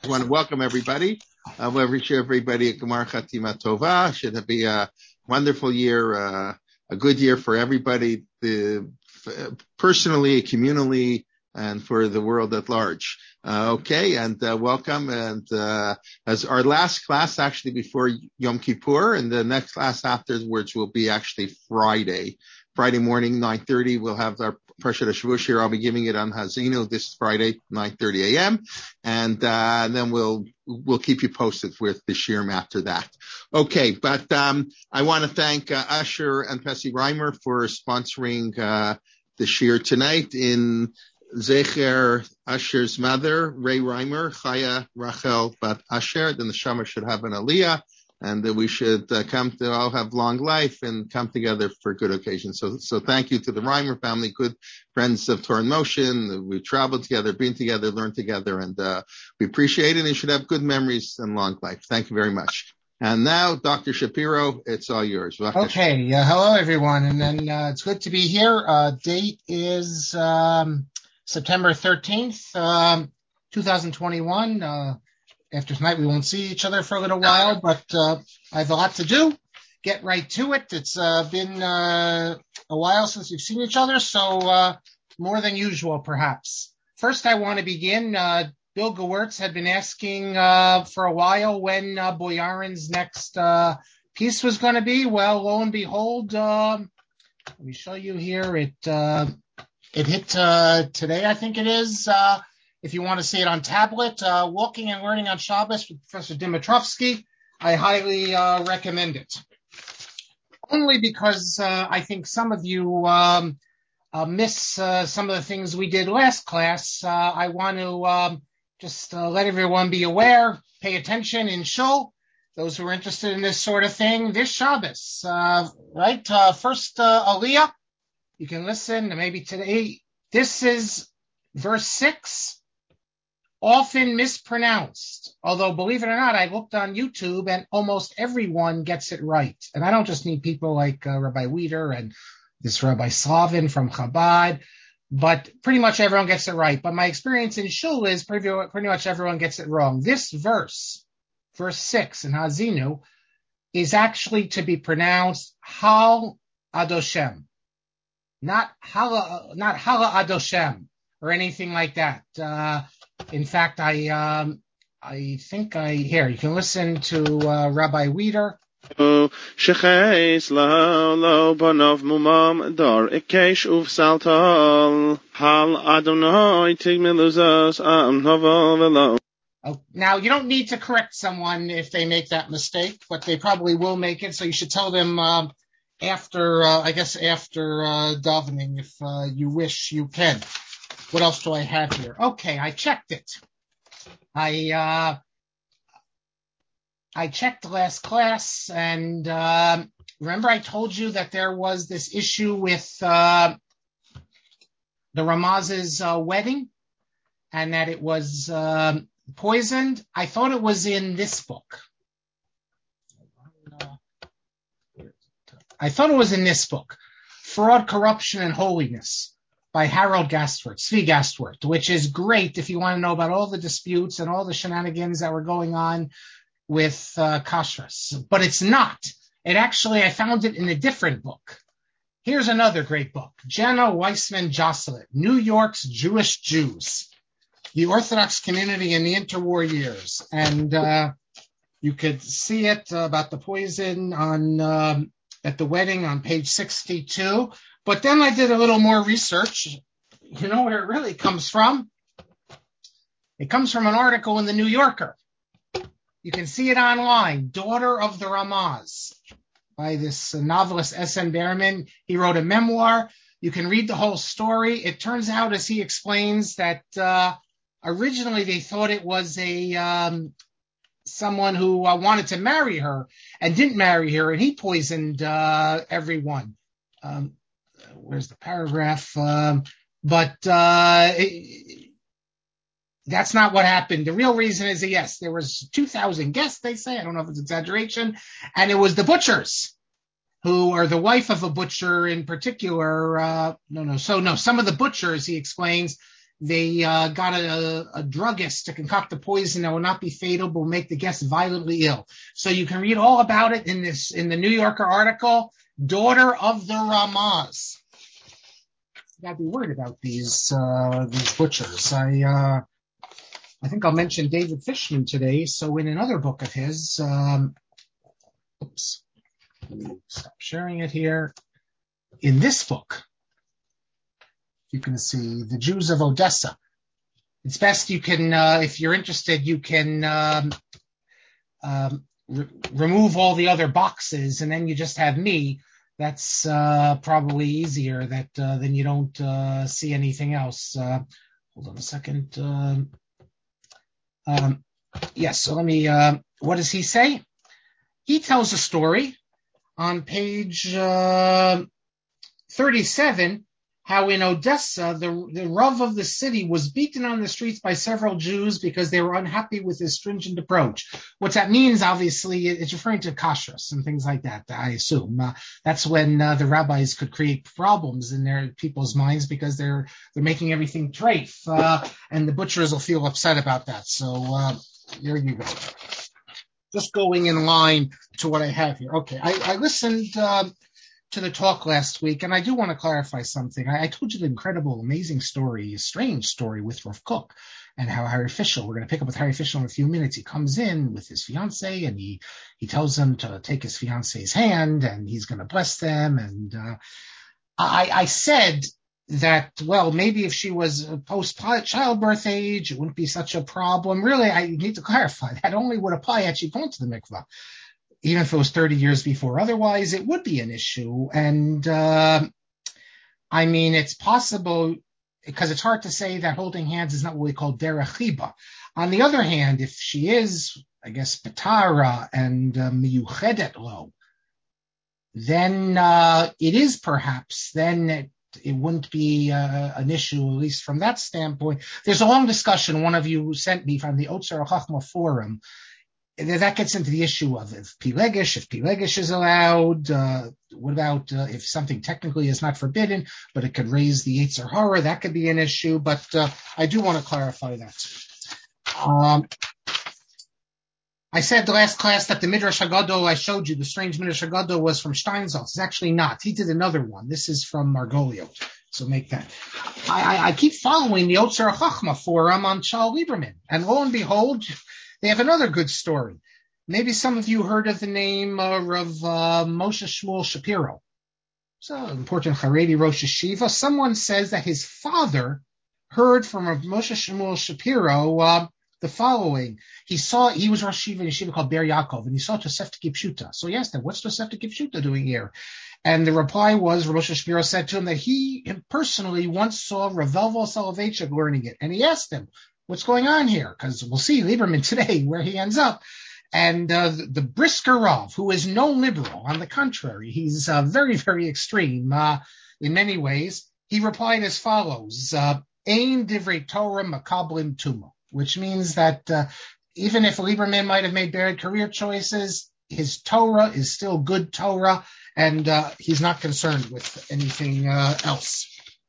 just want to welcome everybody. We wish everybody a Gemar Chatima Tova. Should be a wonderful year, a good year for everybody, personally, communally, and for the world at large. Welcome. And as our last class, actually before Yom Kippur, and the next class afterwards will be actually Friday morning, 9:30. We'll have our Parshat HaShavuos here. I'll be giving it on Hazinu this Friday, 9:30 a.m. And then we'll keep you posted with the shirim after that. Okay, but I want to thank Usher and Pessi Reimer for sponsoring the shir tonight in Zecher Usher's mother, Ray Reimer, Chaya Rachel Bat Usher. Then the Neshama should have an aliyah, and that we should come to all have long life and come together for good occasions. So thank you to the Reimer family, good friends of Torah in Motion. We've traveled together, been together, learned together, and we appreciate it. And you should have good memories and long life. Thank you very much. And now, Dr. Shapiro, it's all yours. Okay. Hello, everyone. And then it's good to be here. Date is September 13th, 2021. After tonight, we won't see each other for a little while, but I have a lot to do. Get right to it. It's been a while since we've seen each other, so more than usual, perhaps. First, I want to begin. Bill Gewirtz had been asking for a while when Boyarin's next piece was going to be. Well, lo and behold, let me show you here. It hit today, I think it is. If you want to see it on tablet, Walking and Learning on Shabbos with Professor Dimitrovsky, I highly recommend it. Only because I think some of you miss some of the things we did last class. I want to just let everyone be aware, pay attention in shul, those who are interested in this sort of thing. This Shabbos, right? First Aliyah, you can listen, maybe today. This is verse 6. Often mispronounced, although believe it or not, I looked on YouTube and almost everyone gets it right. And I don't just need people like Rabbi Weider and this Rabbi Slavin from Chabad, but pretty much everyone gets it right. But my experience in shul is pretty much everyone gets it wrong. This verse 6 in Hazinu, is actually to be pronounced Hal Adoshem, not Hala Adoshem or anything like that. In fact, I think here, you can listen to Rabbi Weider. Now, you don't need to correct someone if they make that mistake, but they probably will make it, so you should tell them after davening, if you wish, you can. What else do I have here? Okay, I checked it. I checked last class, and remember I told you that there was this issue with the Ramaz's wedding, and that it was poisoned. I thought it was in this book. Fraud, Corruption, and Holiness, by Harold Gastwert, Zvi Gastwert, which is great if you want to know about all the disputes and all the shenanigans that were going on with kashrus. But it's not. I found it in a different book. Here's another great book, Jenna Weissman Josselin, New York's Jewish Jews, the Orthodox Community in the Interwar Years. And you could see it about the poison on at the wedding on page 62. But then I did a little more research. You know where it really comes from? It comes from an article in the New Yorker. You can see it online, Daughter of the Ramaz, by this novelist S.N. Behrman. He wrote a memoir. You can read the whole story. It turns out, as he explains, that originally they thought it was someone who wanted to marry her and didn't marry her, and he poisoned everyone. Where's the paragraph? But that's not what happened. The real reason is that, yes, there was 2,000 guests, they say. I don't know if it's exaggeration. And it was the butchers who are the wife of a butcher in particular. Some of the butchers, he explains, they got a druggist to concoct a poison that will not be fatal, but will make the guest violently ill. So you can read all about it in the New Yorker article, Daughter of the Ramaz. You gotta be worried about these butchers. I think I'll mention David Fishman today. So in another book of his, oops, let me stop sharing it here. In this book, you can see the Jews of Odessa. It's best you can, if you're interested, you can remove all the other boxes, and then you just have me. That's probably easier. Then you don't see anything else. Hold on a second. Yes. So let me. What does he say? He tells a story on page 37. How in Odessa, the Rav of the city was beaten on the streets by several Jews because they were unhappy with his stringent approach. What that means, obviously, it's referring to kashrus and things like that, I assume. That's when the rabbis could create problems in their people's minds because they're making everything treif, and the butchers will feel upset about that. So there you go. Just going in line to what I have here. Okay, I listened to the talk last week, and I do want to clarify something. I told you the incredible, amazing story, strange story with Rav Kook, and how Harry Fischel, we're going to pick up with Harry Fischel in a few minutes. He comes in with his fiance, and he tells them to take his fiance's hand, and he's going to bless them. And I said that, well, maybe if she was post-childbirth age, it wouldn't be such a problem. Really, I need to clarify that only would apply had she gone to the mikvah. Even if it was 30 years before, otherwise it would be an issue. And I mean, it's possible because it's hard to say that holding hands is not what we call derech chiba. On the other hand, if she is, I guess, patara and miyuchedet lo, then it is perhaps, then it wouldn't be an issue, at least from that standpoint. There's a long discussion one of you sent me from the Otzer Chachma forum. That gets into the issue of if Pilegish is allowed. What about if something technically is not forbidden, but it could raise the Yetzer Hara? That could be an issue, but I do want to clarify that. I said the last class that the Midrash Haggadah I showed you, the strange Midrash Haggadah, was from Steinsaltz. It's actually not. He did another one. This is from Margolio. So make that. I keep following the Otzer Chachma forum on Shal Lieberman, and lo and behold, they have another good story. Maybe some of you heard of the name of Moshe Shmuel Shapiro. So important Haredi Rosh Yeshiva. Someone says that his father heard from Moshe Shmuel Shapiro the following. He was Rosh Yeshiva called Ber Yaakov, and he saw Tosefta Kipshuta. So he asked him, what's Tosefta Kipshuta doing here? And the reply was, Moshe Shapiro said to him that he personally once saw Ravelvo Soloveitchik learning it. And he asked him, what's going on here? Because we'll see Lieberman today where he ends up. And the Brisker Rav, who is no liberal, on the contrary, he's very, very extreme in many ways. He replied as follows: "Ein divrei Torah makablim tuma," which means that even if Lieberman might have made bad career choices, his Torah is still good Torah, and he's not concerned with anything else.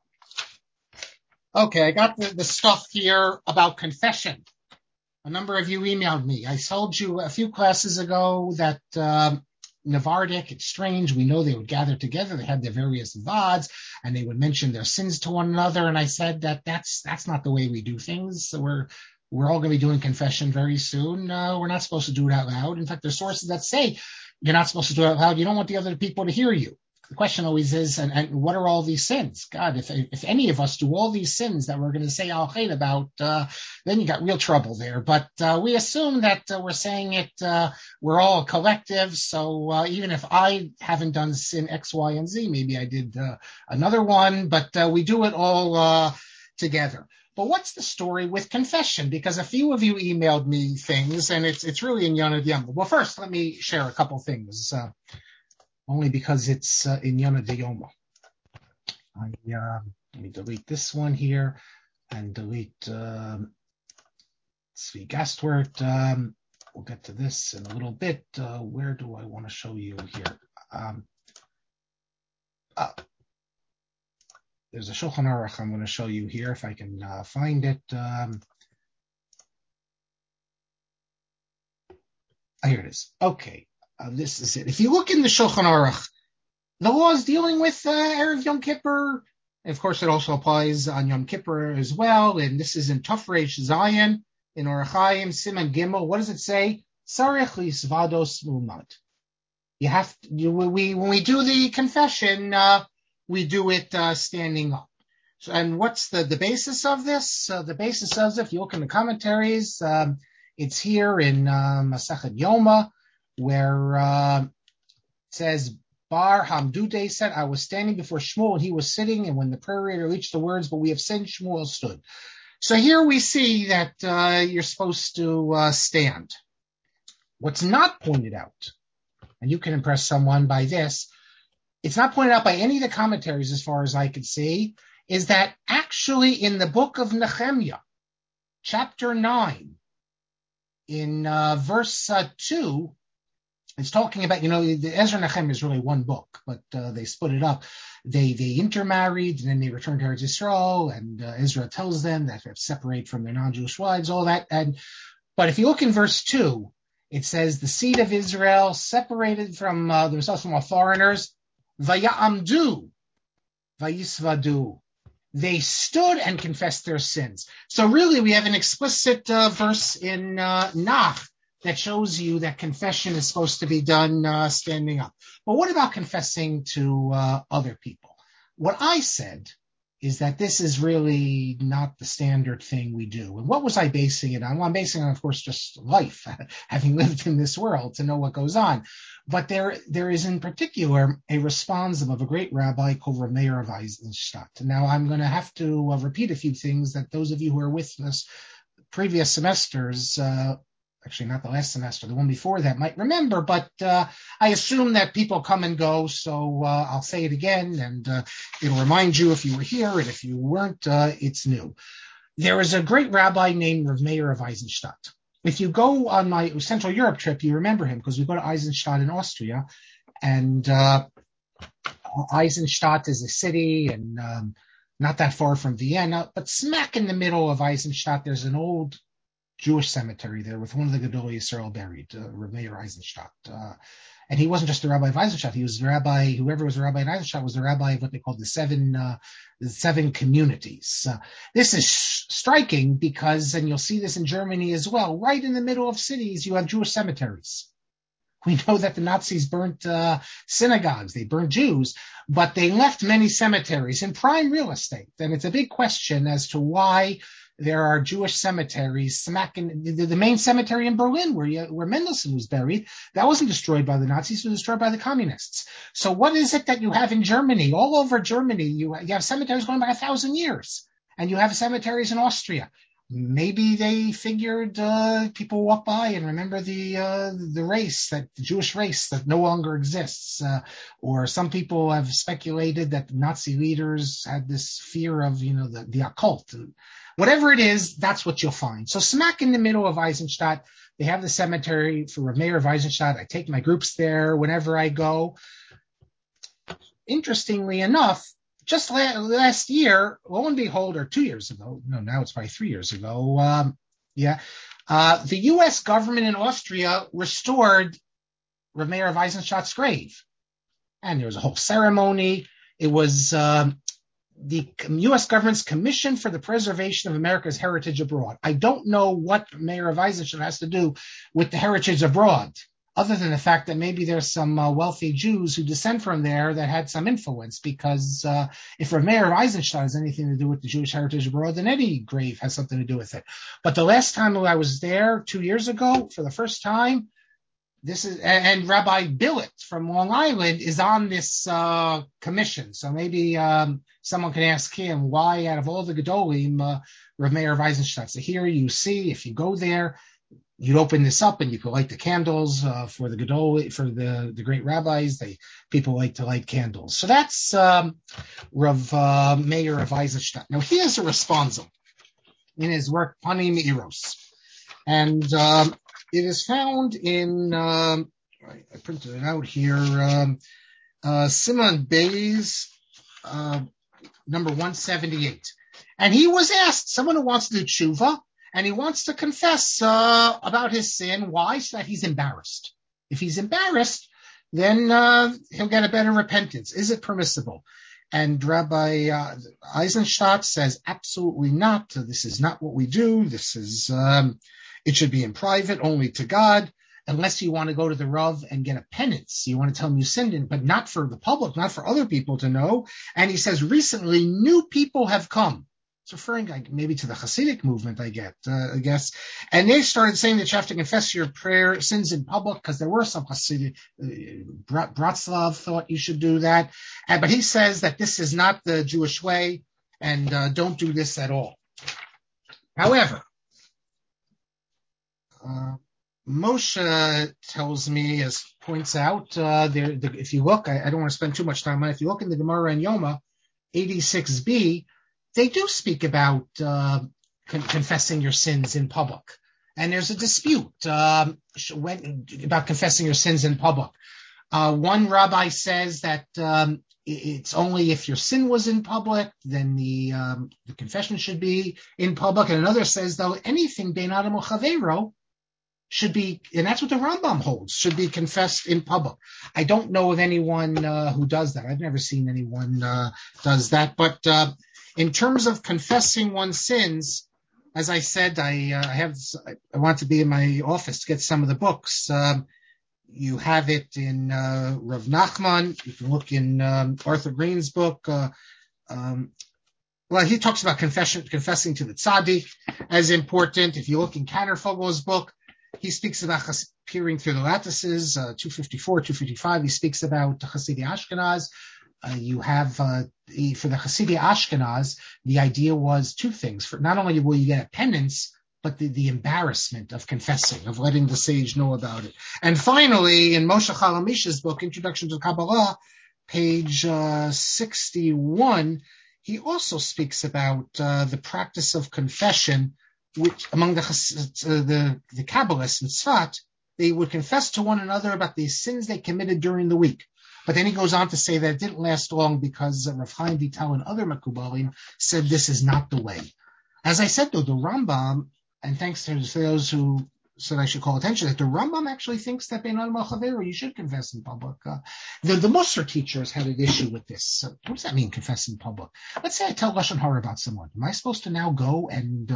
Okay, I got the stuff here about confession. A number of you emailed me. I told you a few classes ago that Navardic, it's strange. We know they would gather together. They had their various vads, and they would mention their sins to one another. And I said that that's not the way we do things. So we're all going to be doing confession very soon. We're not supposed to do it out loud. In fact, there's sources that say you're not supposed to do it out loud. You don't want the other people to hear you. The question always is, and what are all these sins? God, if any of us do all these sins that we're going to say al-khair about, then you got real trouble there. But we assume that we're saying it, we're all a collective. So even if I haven't done sin X, Y, and Z, maybe I did another one, but we do it all together. But what's the story with confession? Because a few of you emailed me things, and it's really in Yonah D'Yoma. Well, first, let me share a couple things. Only because it's in Yonah D'Yoma. Let me delete this one here and delete Tzvi Gastwert. We'll get to this in a little bit. Where do I want to show you here? there's a Shulchan Aruch I'm going to show you here if I can find it. Here it is. Okay, this is it. If you look in the Shulchan Aruch, the laws dealing with Erev Yom Kippur, and of course it also applies on Yom Kippur as well, and this is in Tafresh Zion, in Orach Chaim, Siman Gimel. What does it say? Sarech lisvados mu'mad. You have to, when we do the confession, we do it standing up. So, and what's the basis of this? The basis of it, if you look in the commentaries, it's here in Masechet Yoma, where it says, Bar Hamdude said, I was standing before Shmuel and he was sitting, and when the prayer reader reached the words, but we have sinned, Shmuel stood. So here we see that you're supposed to stand. What's not pointed out, and you can impress someone by this, it's not pointed out by any of the commentaries as far as I could see, is that actually in the book of Nehemiah, chapter 9, in verse 2, it's talking about, the Ezra and Nehemiah is really one book, but they split it up. They intermarried, and then they returned to Eretz Yisrael, and Ezra tells them that they have to separate from their non-Jewish wives, all that. But if you look in verse 2, it says the seed of Israel separated from themselves from all foreigners, vayamdu, vayisvadu. They stood and confessed their sins. So really, we have an explicit verse in Nach that shows you that confession is supposed to be done standing up. But what about confessing to other people? What I said is that this is really not the standard thing we do. And what was I basing it on? Well, I'm basing it on, of course, just life, having lived in this world to know what goes on. But there is in particular a responsum of a great rabbi called Rav Meir of Eisenstadt. Now, I'm going to have to repeat a few things that those of you who are with us previous semesters, actually not the last semester, the one before that, might remember, but I assume that people come and go, so I'll say it again, and it'll remind you if you were here, and if you weren't, it's new. There is a great rabbi named Rav Meir of Eisenstadt. If you go on my Central Europe trip, you remember him, because we go to Eisenstadt in Austria, and Eisenstadt is a city, and not that far from Vienna, but smack in the middle of Eisenstadt, there's an old Jewish cemetery there with one of the Gedolei Yisrael buried, Rav Meir Eisenstadt. And he wasn't just the rabbi of Eisenstadt, he was the rabbi, whoever was the rabbi in Eisenstadt was the rabbi of what they called the seven communities. This is striking because, and you'll see this in Germany as well, right in the middle of cities you have Jewish cemeteries. We know that the Nazis burnt synagogues, they burnt Jews, but they left many cemeteries in prime real estate. And it's a big question as to why there are Jewish cemeteries smack in the main cemetery in Berlin where Mendelssohn was buried. That wasn't destroyed by the Nazis, it was destroyed by the communists. So what is it that you have in Germany? All over Germany, you have cemeteries going back 1,000 years, and you have cemeteries in Austria. Maybe they figured people walk by and remember the race, that the Jewish race that no longer exists. Or some people have speculated that the Nazi leaders had this fear of, the occult. Whatever it is, that's what you'll find. So smack in the middle of Eisenstadt, they have the cemetery for Rav Meir of Eisenstadt. I take my groups there whenever I go. Interestingly enough, just last year, lo and behold, or 2 years ago, no, now it's probably 3 years ago, the U.S. government in Austria restored Rav Meir of Eisenstadt's grave. And there was a whole ceremony. It was the U.S. government's Commission for the Preservation of America's Heritage Abroad. I don't know what Meir of Eisenstadt has to do with the heritage abroad, other than the fact that maybe there's some wealthy Jews who descend from there that had some influence, because if Rav Meir of Eisenstadt has anything to do with the Jewish heritage abroad, then any grave has something to do with it. But the last time I was there 2 years ago, for the first time, and Rabbi Billet from Long Island is on this commission. So maybe someone can ask him why, out of all the Gedolim, Rav Meir of Eisenstadt. So here you see, if you go there, you'd open this up and you could light the candles for the Gedolim, for the great rabbis. People like to light candles. So that's Rav Meir of Eisenstadt. Now he has a responsum in his work Panim Eros, and it is found in, I printed it out here, Siman Beis, number 178. And he was asked, someone who wants to do tshuva, and he wants to confess about his sin. Why? So that he's embarrassed. If he's embarrassed, then he'll get a better repentance. Is it permissible? And Rabbi Eisenstadt says, absolutely not. This is not what we do. This is, it should be in private, only to God, unless you want to go to the Rav and get a penance. You want to tell him you sinned, but not for the public, not for other people to know. And he says, recently, new people have come. It's referring maybe to the Hasidic movement, I guess. And they started saying that you have to confess your prayer sins in public, because there were some Hasidic, Bratslav thought you should do that. But he says that this is not the Jewish way, and don't do this at all. However, Moshe tells me, as points out, if you look, I don't want to spend too much time on it. If you look in the Gemara and Yoma, 86b, they do speak about confessing your sins in public. And there's a dispute about confessing your sins in public. One rabbi says that it's only if your sin was in public, then the confession should be in public. And another says, though, anything bein adam u'chaveiro should be, and that's what the Rambam holds, should be confessed in public. I don't know of anyone who does that. I've never seen anyone does that. But in terms of confessing one's sins, as I said, I want to be in my office to get some of the books. You have it in Rav Nachman. You can look in Arthur Green's book. Well, he talks about confessing to the tzaddik as important. If you look in Kannerfogel's book, he speaks about peering through the lattices, 254, 255. He speaks about Hasidic Ashkenaz. You have, for the Hasidic Ashkenaz, the idea was two things. For not only will you get a penance, but the embarrassment of confessing, of letting the sage know about it. And finally, in Moshe Chalamish's book, Introduction to Kabbalah, page 61, he also speaks about the practice of confession, which among the Kabbalists in Tzfat, they would confess to one another about the sins they committed during the week. But then he goes on to say that it didn't last long because Rav Chaim Vital and other Mekubalim said this is not the way. As I said, though, the Rambam, and thanks to those who said I should call attention, that the Rambam actually thinks that bein adam u'chaveiro you should confess in public. The Musar teachers had an issue with this. What does that mean, confess in public? Let's say I tell Lashon Hara about someone. Am I supposed to now go and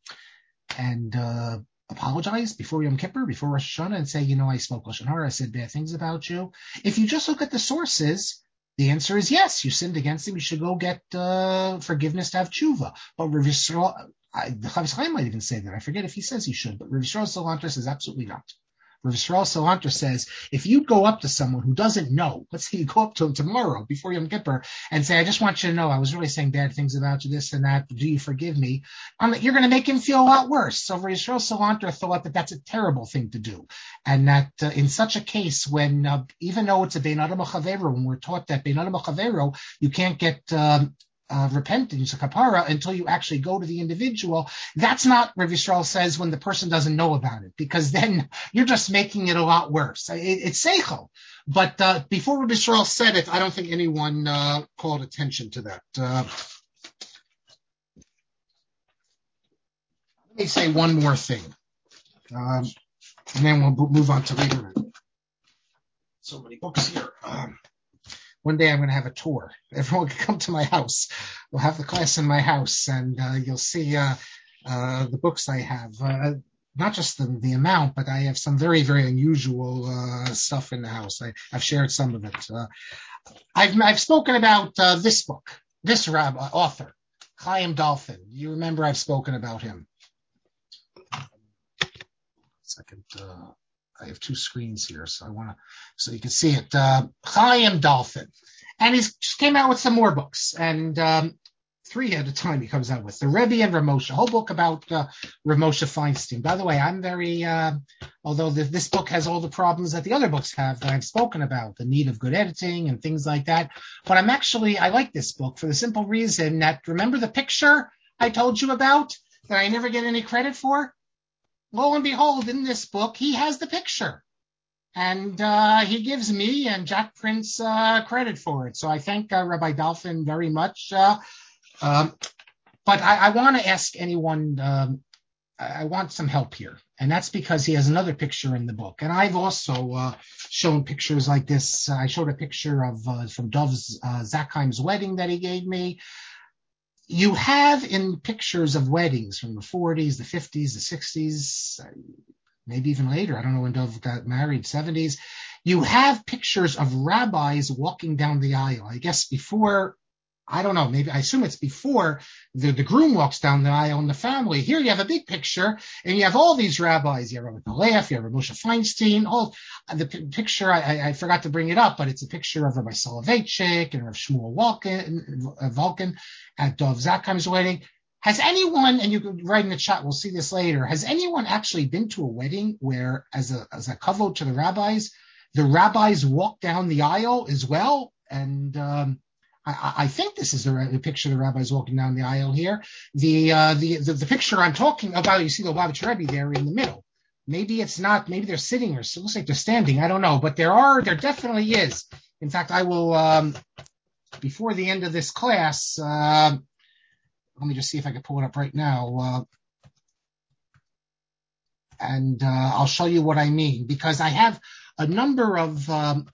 apologize before Yom Kippur, before Rosh Hashanah, and say, I spoke Lashon Hara, I said bad things about you? If you just look at the sources, the answer is yes. You sinned against him. You should go get forgiveness to have tshuva. But Rav Yisrael, the Chavis Chaim might even say that. I forget if he says he should, but Rav Yisrael Salanter says absolutely not. Rav Yisrael Salanter says, if you go up to someone who doesn't know, let's say you go up to him tomorrow before Yom Kippur and say, I just want you to know I was really saying bad things about you, this and that, do you forgive me? You're going to make him feel a lot worse. So Rav Yisrael Salanter thought that that's a terrible thing to do. And that in such a case, when even though it's a bein adam u'chaveiro, when we're taught that bein adam u'chaveiro, you can't get repentance, a kapara, until you actually go to the individual. That's not, Rav Yisrael says, when the person doesn't know about it, because then you're just making it a lot worse. It's seichel. But before Rav Yisrael said it, I don't think anyone called attention to that. Let me say one more thing, and then we'll move on to later. So many books here. One day I'm going to have a tour. Everyone can come to my house. We'll have the class in my house, and you'll see the books I have. Not just the amount, but I have some very, very unusual stuff in the house. I've shared some of it. I've spoken about this book, this author, Chaim Dolphin. You remember I've spoken about him. Second. I have two screens here, so you can see it. Chaim Dolphin. And he just came out with some more books, and 3 at a time he comes out with. The Rebbe and Ramosha, a whole book about Ramosha Feinstein. By the way, I'm very, although this book has all the problems that the other books have that I've spoken about, the need of good editing and things like that, but I like this book for the simple reason that, remember the picture I told you about that I never get any credit for? Lo and behold, in this book, he has the picture. And he gives me and Jack Prince credit for it. So I thank Rabbi Dolphin very much. Um, but I want to ask anyone, I want some help here. And that's because he has another picture in the book. And I've also shown pictures like this. I showed a picture of from Dov Zakheim's wedding that he gave me. You have in pictures of weddings from the 40s, the 50s, the 60s, maybe even later. I don't know when Dov got married, 70s. You have pictures of rabbis walking down the aisle. I guess before, I don't know, maybe I assume it's before the groom walks down the aisle in the family. Here you have a big picture, and you have all these rabbis. You have Rabbi Peleach, you have Rabbi Moshe Feinstein. All the picture, I forgot to bring it up, but it's a picture of Rabbi Soloveitchik and Rabbi Shmuel Volkin at Dov Zakheim's wedding. Has anyone, and you can write in the chat, we'll see this later, has anyone actually been to a wedding where, as a kavod to the rabbis walk down the aisle as well? And I think this is the picture of the rabbis walking down the aisle here. The picture I'm talking about, you see the Lubavitch Rebbe there in the middle. Maybe it's not, maybe they're sitting or it looks like they're standing. I don't know, but there definitely is. In fact, I will, before the end of this class, let me just see if I can pull it up right now. And I'll show you what I mean, because I have a number of,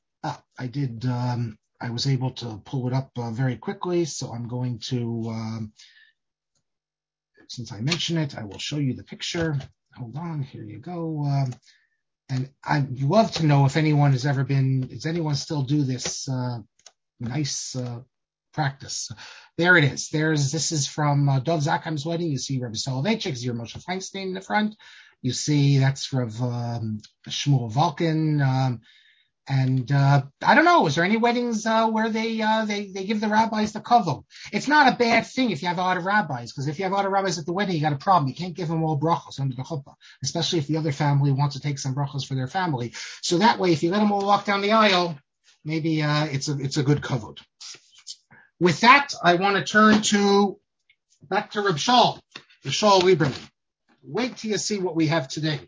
I was able to pull it up very quickly. So I'm going to, since I mention it, I will show you the picture. Hold on, here you go. And I'd love to know if anyone has ever been, does anyone still do this nice practice? There it is. This is from Dov Zakheim's wedding. You see Rabbi Soloveitchik, you see Moshe Feinstein in the front. You see that's from Shmuel Volkin. And I don't know, is there any weddings where they give the rabbis the kavod? It's not a bad thing if you have a lot of rabbis, because if you have a lot of rabbis at the wedding, you got a problem. You can't give them all brachos under the chuppah, especially if the other family wants to take some brachos for their family. So that way, if you let them all walk down the aisle, maybe it's a good kavod. With that, I want to turn back to Reb Shaul Lieberman. Wait till you see what we have today.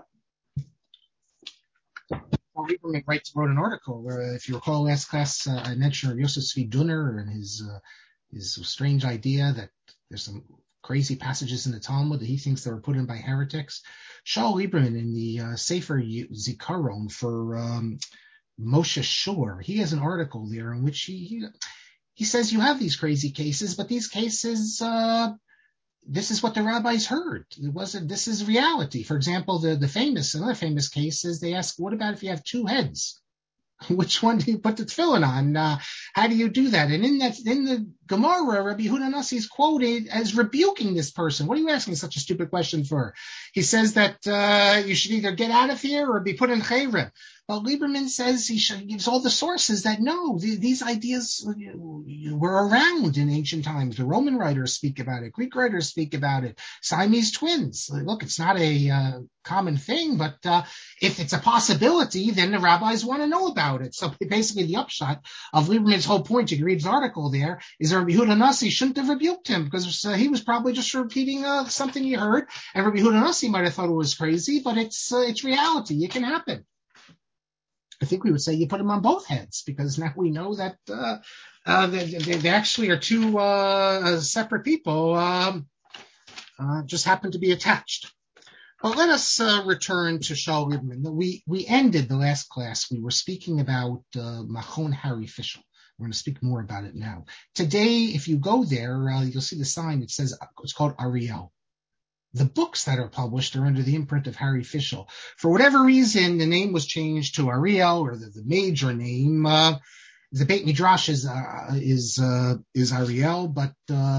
Lieberman wrote an article where, if you recall last class, I mentioned Yosef Tzvi Dunner and his strange idea that there's some crazy passages in the Talmud that he thinks that were put in by heretics. Shaul Lieberman in the Sefer Zikaron for Moshe Shor, he has an article there in which he says you have these crazy cases, but these cases, this is what the rabbis heard. This is reality. For example, another famous case is they ask, what about if you have two heads? Which one do you put the tefillin on? How do you do that? And in the Gemara, Rabbi Yehuda Nasi is quoted as rebuking this person. What are you asking such a stupid question for? He says that you should either get out of here or be put in chayrim. Well, Lieberman says he gives all the sources that no, these ideas were around in ancient times. The Roman writers speak about it. Greek writers speak about it. Siamese twins. Look, it's not a common thing, but if it's a possibility, then the rabbis want to know about it. So basically the upshot of Lieberman's whole point, you can read his article there, is that Rabbi Yehuda Nasi shouldn't have rebuked him because he was probably just repeating something he heard, and Rabbi Yehuda Nasi might have thought it was crazy, but it's reality. It can happen. I think we would say you put them on both heads, because now we know that they actually are two separate people, just happen to be attached. Well, let us return to Shaul Lieberman. We ended the last class. We were speaking about Machon Harry Fischel. We're going to speak more about it now. Today, if you go there, you'll see the sign. It says it's called Ariel. The books that are published are under the imprint of Harry Fischel. For whatever reason, the name was changed to Ariel, or the major name. The Beit Midrash is Ariel, but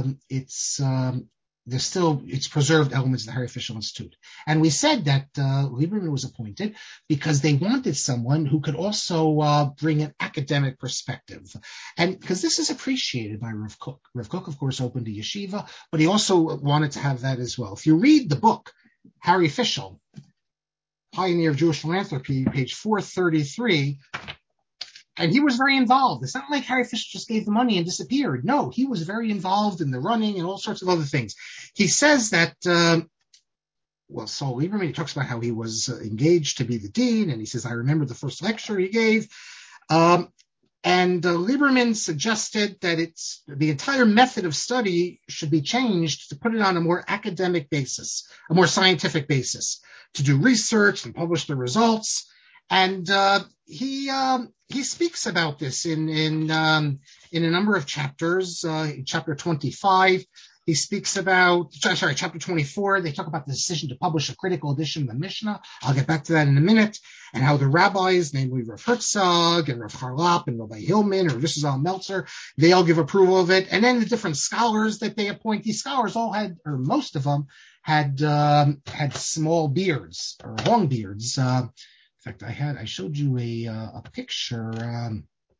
it's preserved elements of the Harry Fischel Institute. And we said that Lieberman was appointed because they wanted someone who could also bring an academic perspective. And because this is appreciated by Rav Kook. Rav Kook, of course, opened a yeshiva, but he also wanted to have that as well. If you read the book, Harry Fischel, Pioneer of Jewish Philanthropy, page 433, and he was very involved. It's not like Harry Fischel just gave the money and disappeared. No, he was very involved in the running and all sorts of other things. He says that Saul Lieberman, he talks about how he was engaged to be the dean, and he says, I remember the first lecture he gave. And Lieberman suggested that the entire method of study should be changed to put it on a more academic basis, a more scientific basis, to do research and publish the results. And he speaks about this in a number of chapters. Chapter 25, he speaks about, chapter 24, they talk about the decision to publish a critical edition of the Mishnah. I'll get back to that in a minute. And how the rabbis, namely Rav Herzog and Rav Harlap and Rabbi Hillman or Rav Yisrael Meltzer, they all give approval of it. And then the different scholars that they appoint, these scholars all had, or most of them, had small beards or long beards. In fact, I showed you a picture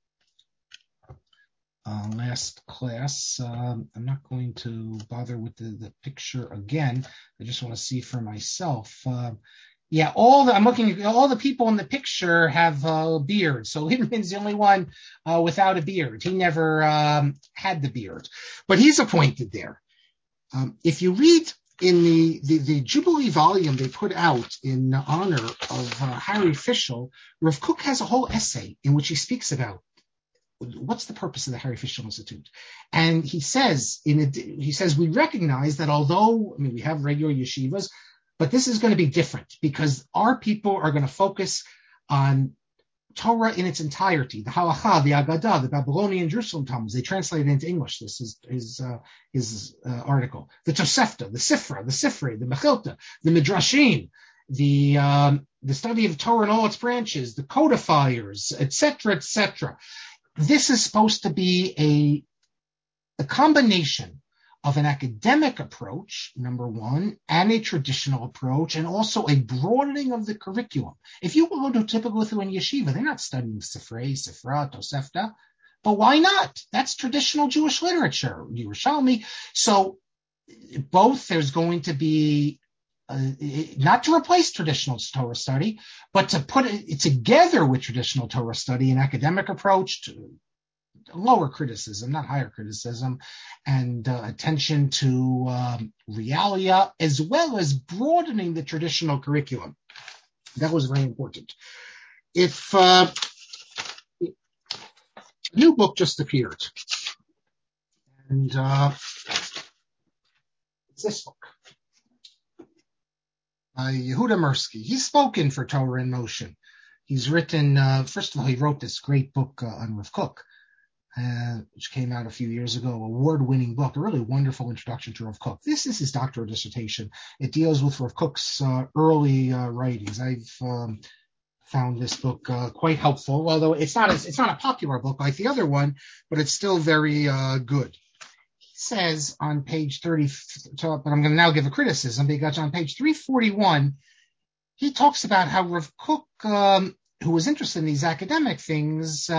last class. I'm not going to bother with the picture again. I just want to see for myself. I'm looking at all the people in the picture have beards. So Lieberman's the only one without a beard. He never had the beard, but he's appointed there. If you read in the Jubilee volume they put out in honor of Harry Fischel, Rav Kook has a whole essay in which he speaks about what's the purpose of the Harry Fischel Institute. And he says, we recognize that although, we have regular yeshivas, but this is going to be different because our people are going to focus on Torah in its entirety, the Halacha, the Agadah, the Babylonian Jerusalem Talmuds. They translate it into English. This is his article. The Tosefta, the Sifra, the Sifrei, the Mechilta, the Midrashim, the study of Torah and all its branches, the codifiers, etc., etc. This is supposed to be a combination of an academic approach, number one, and a traditional approach, and also a broadening of the curriculum. If you go to a typical Lithuanian yeshiva, they're not studying Sifrei, Sifra, Tosefta, but why not? That's traditional Jewish literature, Yerushalmi. So both there's going to be not to replace traditional Torah study, but to put it together with traditional Torah study, an academic approach to lower criticism, not higher criticism, and attention to realia, as well as broadening the traditional curriculum. That was very important. If a new book just appeared, and it's this book by Yehuda Mirsky. He's spoken for Torah in Motion. He's written, first of all, he wrote this great book on Rav Kook, which came out a few years ago, award-winning book, a really wonderful introduction to Rav Kook. This is his doctoral dissertation. It deals with Rav Kook's early writings. I've found this book quite helpful, although it's not a popular book like the other one, but it's still very good. Says on page 30, but I'm going to now give a criticism because on page 341, he talks about how Rav Kook, who was interested in these academic things,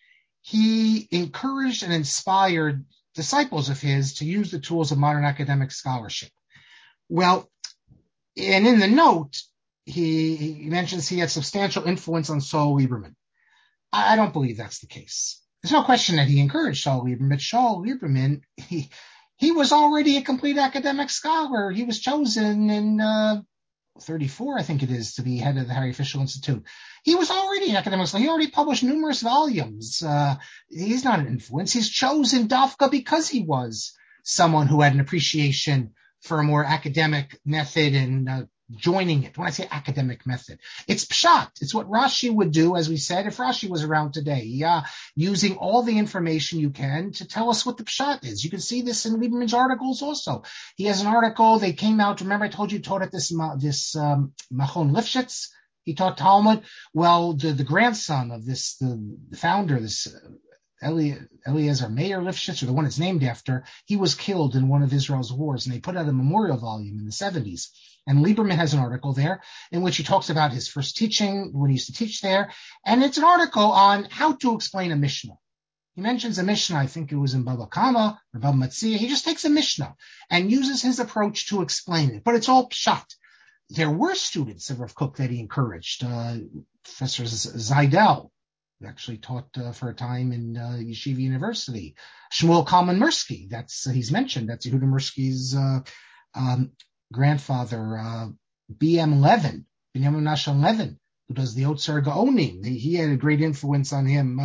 he encouraged and inspired disciples of his to use the tools of modern academic scholarship. Well, and in the note, he mentions he had substantial influence on Saul Lieberman. I don't believe that's the case. There's no question that he encouraged Saul Lieberman, but Saul Lieberman, he was already a complete academic scholar. He was chosen in 34, I think it is, to be head of the Harry Fischel Institute. He was already an academic scholar. He already published numerous volumes. He's not an influence. He's chosen Dafka because he was someone who had an appreciation for a more academic method and joining it. When I say academic method, it's pshat. It's what Rashi would do, as we said, if Rashi was around today, using all the information you can to tell us what the pshat is. You can see this in Lieberman's articles also. He has an article, they came out, remember I told you he taught at this Machon Lifshitz. He taught Talmud. Well, the grandson of this, the founder, this Eliezer Meir Lifshitz, or the one it's named after, he was killed in one of Israel's wars, and they put out a memorial volume in the 70s. And Lieberman has an article there in which he talks about his first teaching, when he used to teach there, and it's an article on how to explain a Mishnah. He mentions a Mishnah, I think it was in Baba Kama or Baba Matzia. He just takes a Mishnah and uses his approach to explain it, but it's all pshat. There were students of Rav Kook that he encouraged. Professor Zaidel actually taught for a time in Yeshiva University. Shmuel Kalman Mirsky, he's mentioned. That's Yehuda Mirsky's grandfather, B.M. Levin, Benjamin Menachem Levin, who does the Otzer Gaonim. He had a great influence on him.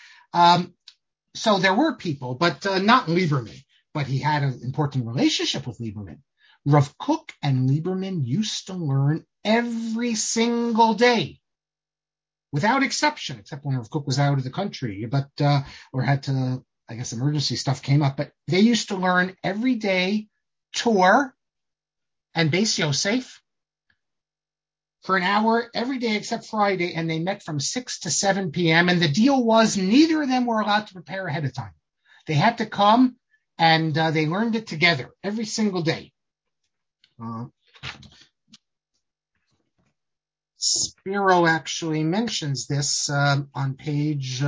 So there were people, but not Lieberman. But he had an important relationship with Lieberman. Rav Kook and Lieberman used to learn every single day, without exception, except when Rav Kook was out of the country, or had to, I guess, emergency stuff came up. But they used to learn every day, Torah and Beis Yosef, for an hour every day except Friday, and they met from 6 to 7 p.m. And the deal was neither of them were allowed to prepare ahead of time. They had to come, and they learned it together every single day. Spiro actually mentions this on page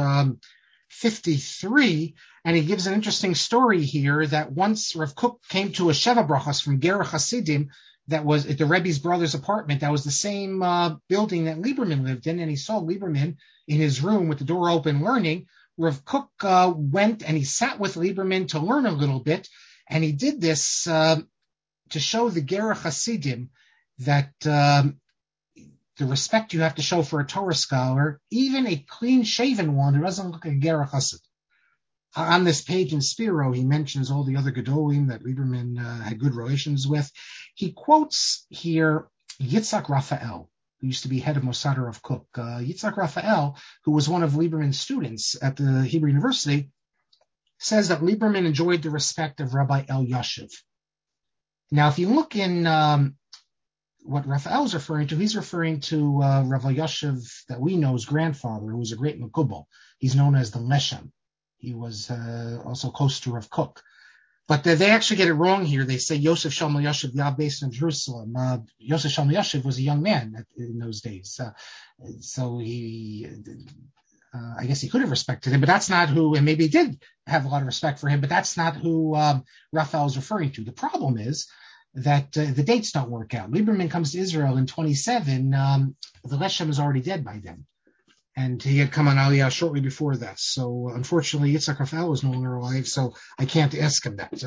53, and he gives an interesting story here that once Rav Kook came to a Sheva Brachas from Gerach Hasidim that was at the Rebbe's brother's apartment. That was the same building that Lieberman lived in, and he saw Lieberman in his room with the door open learning. Rav Kook went and he sat with Lieberman to learn a little bit, and he did this to show the Gerach Hasidim that the respect you have to show for a Torah scholar, even a clean-shaven one who doesn't look like a Gerach Hasid. On this page in Spiro, he mentions all the other Gedolim that Lieberman had good relations with. He quotes here Yitzhak Raphael, who used to be head of Mossad Rav Kook. Yitzhak Raphael, who was one of Lieberman's students at the Hebrew University, says that Lieberman enjoyed the respect of Rabbi El Yashiv. Now, if you look in what Raphael is referring to, he's referring to Rabbi Yashiv that we know's grandfather, who was a great Mekubal. He's known as the Leshem. He was also close to Rav Kook. But they actually get it wrong here. They say Yosef Shalom Yashiv Yah based in Jerusalem. Yosef Shalom Yashiv was a young man in those days. So he, I guess he could have respected him, but that's not who, and maybe he did have a lot of respect for him, but that's not who Raphael is referring to. The problem is that the dates don't work out. Lieberman comes to Israel in 27. The Leshem is already dead by then. And he had come on Aliyah shortly before that. So unfortunately, Yitzhak Raphael is no longer alive, so I can't ask him that.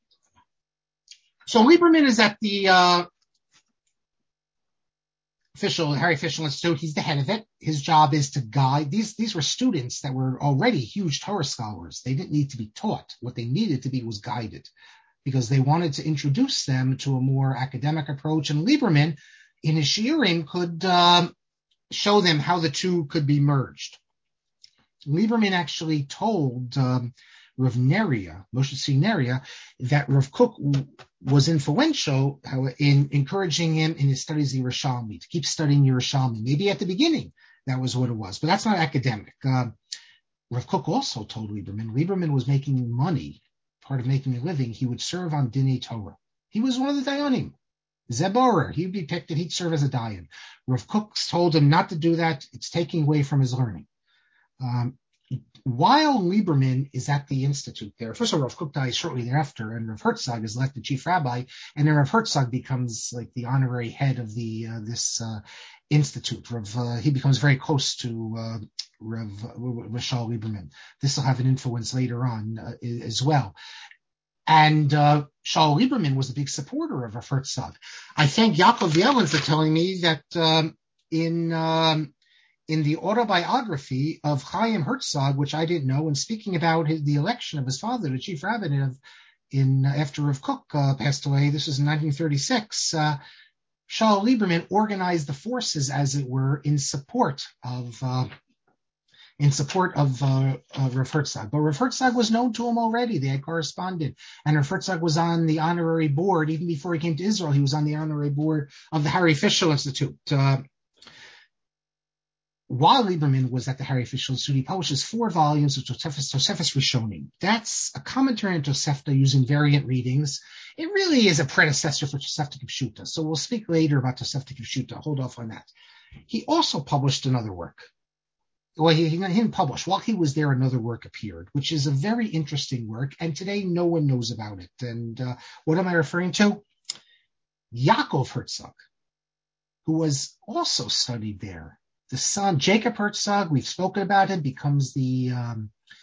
So Lieberman is at the Harry Fischel Institute. He's the head of it. His job is to guide. These were students that were already huge Torah scholars. They didn't need to be taught. What they needed to be was guided, because they wanted to introduce them to a more academic approach. And Lieberman, in his shiurim, could show them how the two could be merged. Lieberman actually told Rav Neria, Moshe Tzvi Neria, that Rav Kook was influential in encouraging him in his studies of Yerushalmi, to keep studying Yerushalmi. Maybe at the beginning that was what it was, but that's not academic. Rav Kook also told Lieberman was making money, part of making a living. He would serve on Dinei Torah. He was one of the Dayanim. Zeborer, he'd be picked and he'd serve as a Dayan. Rav Kook told him not to do that. It's taking away from his learning. While Lieberman is at the institute there, first of all, Rav Kook dies shortly thereafter, and Rav Herzog is left the chief rabbi, and then Rav Herzog becomes like the honorary head of this institute. He becomes very close to Rav Shaul Lieberman. This will have an influence later on as well. And Shaul Lieberman was a big supporter of Rav Herzog. I thank Yaakov Yellen for telling me that in the autobiography of Chaim Herzog, which I didn't know, and speaking about the election of his father, the chief rabbin after Rav Kook passed away, this was in 1936, Shaul Lieberman organized the forces, as it were, in support of Rav Herzog. But Rav Herzog was known to him already. They had corresponded. And Rav Herzog was on the honorary board. Even before he came to Israel, he was on the honorary board of the Harry Fischel Institute. While Lieberman was at the Harry Fischel Institute, he publishes 4 volumes of Tosefes Rishonim. That's a commentary on Tosefta using variant readings. It really is a predecessor for Tosefta Kipshuta. So we'll speak later about Tosefta Kipshuta. Hold off on that. He also published another work. Well, he didn't publish. While he was there, another work appeared, which is a very interesting work, and today no one knows about it. And what am I referring to? Yaakov Herzog, who was also studied there. The son, Jacob Herzog, we've spoken about him, becomes the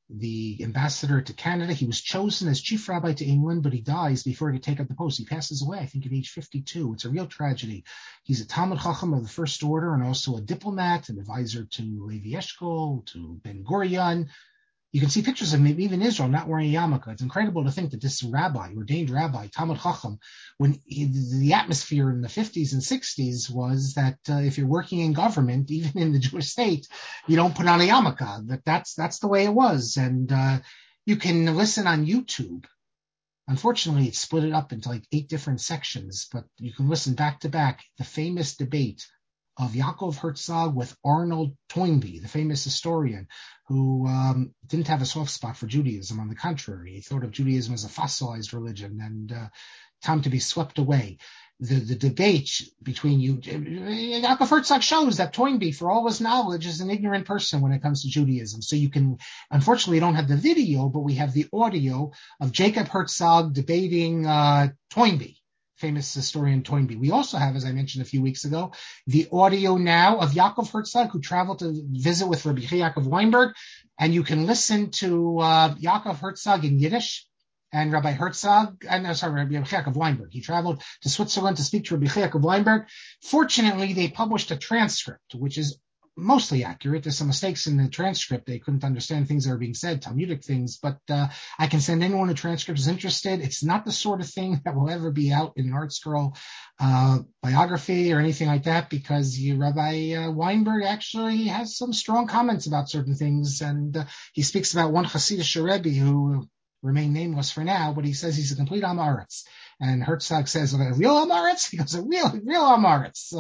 the ambassador to Canada. He was chosen as chief rabbi to England, but he dies before he could take up the post. He passes away, I think, at age 52. It's a real tragedy. He's a Talmid Chacham of the First Order and also a diplomat, an advisor to Levi Eshkol, to Ben Gurion. You can see pictures of him even in Israel not wearing a yarmulke. It's incredible to think that this rabbi, ordained rabbi, Talmid Chacham, the atmosphere in the 50s and 60s was that if you're working in government, even in the Jewish state, you don't put on a yarmulke. That's the way it was. And you can listen on YouTube. Unfortunately, it's split it up into like 8 different sections, but you can listen back to back. The famous debate of Yaakov Herzog with Arnold Toynbee, the famous historian, who didn't have a soft spot for Judaism. On the contrary, he thought of Judaism as a fossilized religion and time to be swept away. The debate between you, Yaakov Herzog shows that Toynbee, for all his knowledge, is an ignorant person when it comes to Judaism. So you can, unfortunately, you don't have the video, but we have the audio of Jacob Herzog debating Toynbee, famous historian Toynbee. We also have, as I mentioned a few weeks ago, the audio now of Yaakov Herzog, who traveled to visit with Rabbi Yaakov Weinberg, and you can listen to Yaakov Herzog in Yiddish and Rabbi Herzog, Rabbi Yaakov Weinberg. He traveled to Switzerland to speak to Rabbi Yaakov Weinberg. Fortunately, they published a transcript, which is mostly accurate. There's some mistakes in the transcript. They couldn't understand things that were being said, Talmudic things, but I can send anyone a transcript who's interested. It's not the sort of thing that will ever be out in an Art Scroll biography or anything like that, because Rabbi Weinberg actually has some strong comments about certain things, and he speaks about one Hasidic Rebbe who remain nameless for now, but he says he's a complete Amaretz. And Herzog says, a real Amaretz? He goes, a real Amaretz.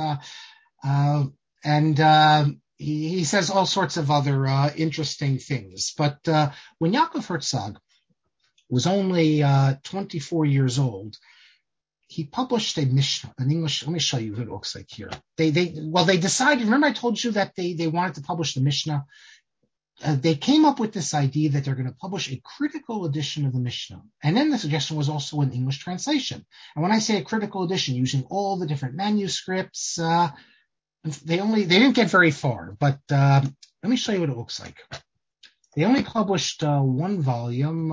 He says all sorts of other interesting things. But when Yaakov Herzog was only 24 years old, he published a Mishnah in English. Let me show you what it looks like here. They decided, remember I told you that they wanted to publish the Mishnah? They came up with this idea that they're going to publish a critical edition of the Mishnah. And then the suggestion was also an English translation. And when I say a critical edition, using all the different manuscripts, they didn't get very far, but let me show you what it looks like. They only published one volume.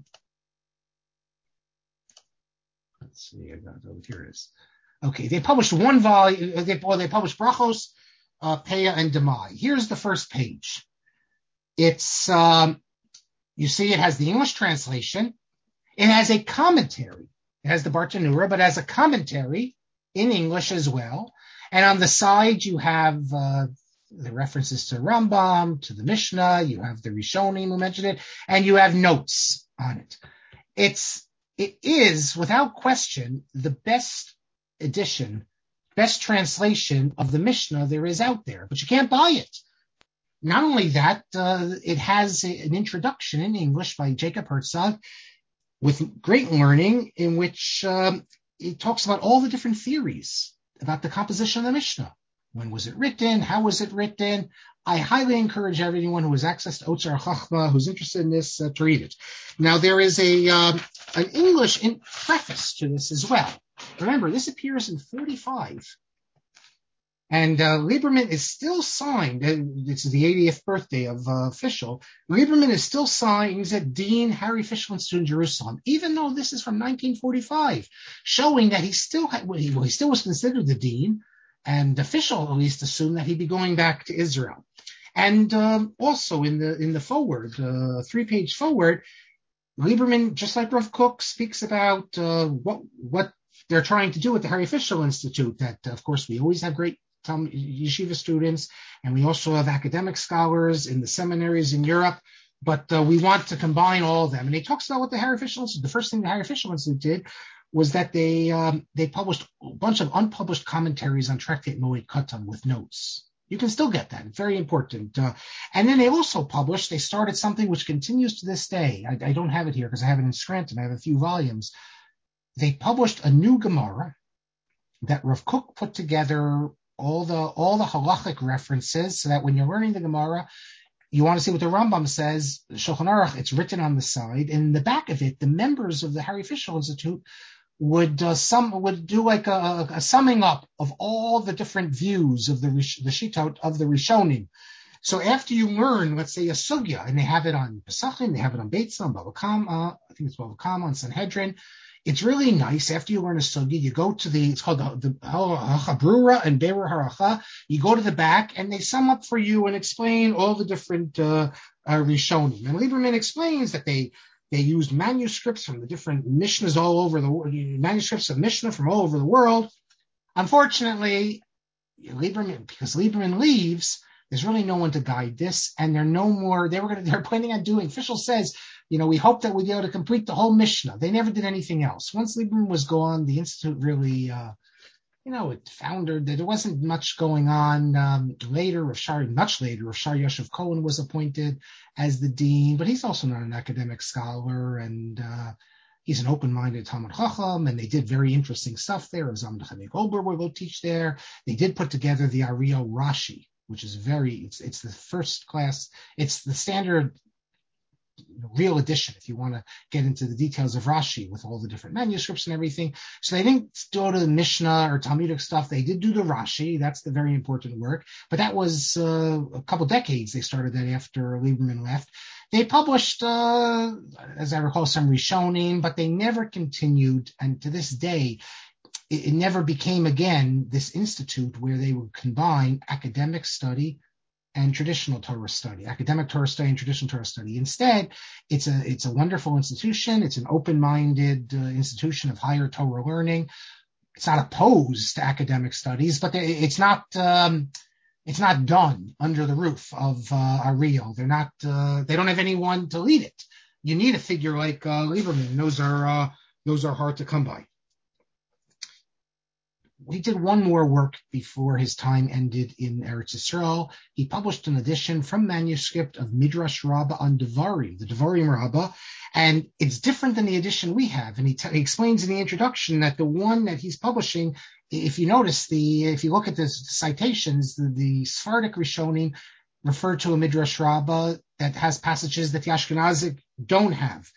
Let's see, here it is. Okay, they published one volume. They published Brachos, Peah, and Demai. Here's the first page. It's you see, it has the English translation. It has a commentary. It has the Bartanura, but it has a commentary in English as well. And on the side, you have the references to Rambam, to the Mishnah. You have the Rishonim who mentioned it, and you have notes on it. It is, without question, the best edition, best translation of the Mishnah there is out there, but you can't buy it. Not only that, it has an introduction in English by Jacob Herzog with great learning, in which it talks about all the different theories about the composition of the Mishnah. When was it written? How was it written? I highly encourage everyone who has access to Otzar Chachma, who's interested in this, to read it. Now, there is an English preface to this as well. Remember, this appears in 45. And Lieberman is still signed. It's the 80th birthday of Fischel. Lieberman is still signed. He's at Dean Harry Fischel Institute in Jerusalem, even though this is from 1945, showing that he still was considered the dean, and Fischel at least assumed that he'd be going back to Israel. And also in the forward, 3-page forward, Lieberman, just like Rav Kook, speaks about what they're trying to do with the Harry Fischel Institute. That, of course, we always have great yeshiva students, and we also have academic scholars in the seminaries in Europe, but we want to combine all of them. And he talks about what the Harry Fischel Institute, the first thing the Harry Fischel Institute did was that they published a bunch of unpublished commentaries on Tractate Moed Katan with notes. You can still get that. It's very important. And then they started something which continues to this day. I don't have it here because I have it in Scranton. I have a few volumes. They published a new Gemara that Rav Kook put together all the halachic references, so that when you're learning the Gemara, you want to see what the Rambam says, Shulchan Aruch, it's written on the side. And in the back of it, the members of the Harry Fischel Institute would do like a summing up of all the different views of the Shitot of the Rishonim. So after you learn, let's say, a sugya, and they have it on Pesachim, they have it on Beitzah, on Bava Kama, I think it's Bava Kama, on Sanhedrin. It's really nice. After you learn a sugya, you go to it's called the Hachabrura and Be'er Haracha. You go to the back, and they sum up for you and explain all the different Rishonim. And Lieberman explains that they used manuscripts from the different Mishnahs all over manuscripts of Mishnah from all over the world. Unfortunately, because Lieberman leaves, there's really no one to guide this, and they're no more. They're planning on doing. Official says, we hope that we'll be able to complete the whole Mishnah. They never did anything else. Once Lieberman was gone, the institute really, it foundered. There wasn't much going on. Much later, Rav Shar Yosef Cohen was appointed as the dean, but he's also not an academic scholar, and he's an open-minded Talmud Chacham, and they did very interesting stuff there. Zalman Chaim Goldberg will teach there. They did put together the Ariel Rashi, which is it's the first class, it's the standard real edition, if you want to get into the details of Rashi with all the different manuscripts and everything. So they didn't go to the Mishnah or Talmudic stuff. They did do the Rashi. That's the very important work. But that was a couple decades. They started that after Lieberman left. They published, as I recall, some Rishonim, but they never continued. And to this day, it never became again this institute where they would combine academic study and traditional Torah study, academic Torah study and traditional Torah study. Instead, it's a wonderful institution. It's an open-minded institution of higher Torah learning. It's not opposed to academic studies, but it's not done under the roof of Ariel. They don't have anyone to lead it. You need a figure like Lieberman. Those are hard to come by. He did one more work before his time ended in Eretz Yisrael. He published an edition from manuscript of Midrash Rabbah on Devarim, the Devarim Rabbah, and it's different than the edition we have. And he explains in the introduction that the one that he's publishing, if you notice, if you look at the citations, the Sephardic Rishonim refer to a Midrash Rabbah that has passages that the Ashkenazic don't have.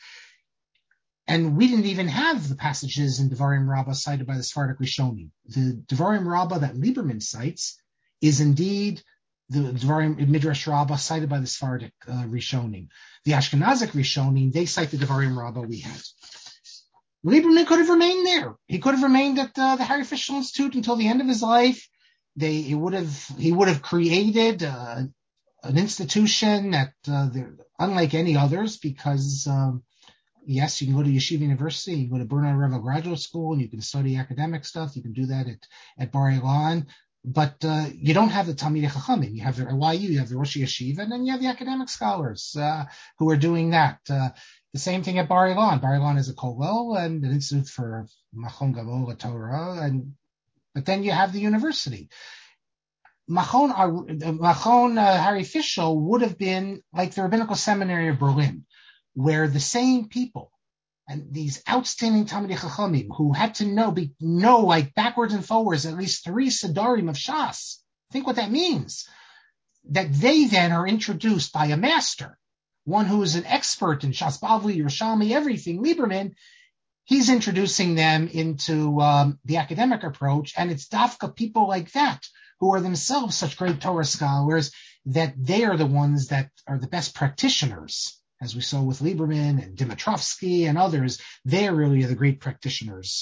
And we didn't even have the passages in Devarim Rabbah cited by the Sephardic Rishonim. The Devarim Rabbah that Lieberman cites is indeed the Devarim Midrash Rabbah cited by the Sephardic Rishonim. The Ashkenazic Rishonim, they cite the Devarim Rabbah we had. Lieberman could have remained there. He could have remained at the Harry Fischel Institute until the end of his life. He would have created an institution that, unlike any others, because yes, you can go to Yeshiva University, you can go to Bernard Reva Graduate School, and you can study academic stuff. You can do that at Bar Ilan. But you don't have the Talmidei Chachamim. You have the YU, you have the Rosh Yeshiva, and then you have the academic scholars who are doing that. The same thing at Bar Ilan. Bar Ilan is a kollel and an institute for Machon Gadol Torah, but then you have the university. Machon Harry Fischel would have been like the Rabbinical Seminary of Berlin, where the same people and these outstanding Talmidei Chachamim who had to know like backwards and forwards at least 3 Siddharim of Shas. Think what that means. That they then are introduced by a master, one who is an expert in Shas Bavli, Yerushalmi, everything. Lieberman, he's introducing them into the academic approach, and it's dafka people like that who are themselves such great Torah scholars that they are the ones that are the best practitioners. As we saw with Lieberman and Dimitrovsky and others, they really are the great practitioners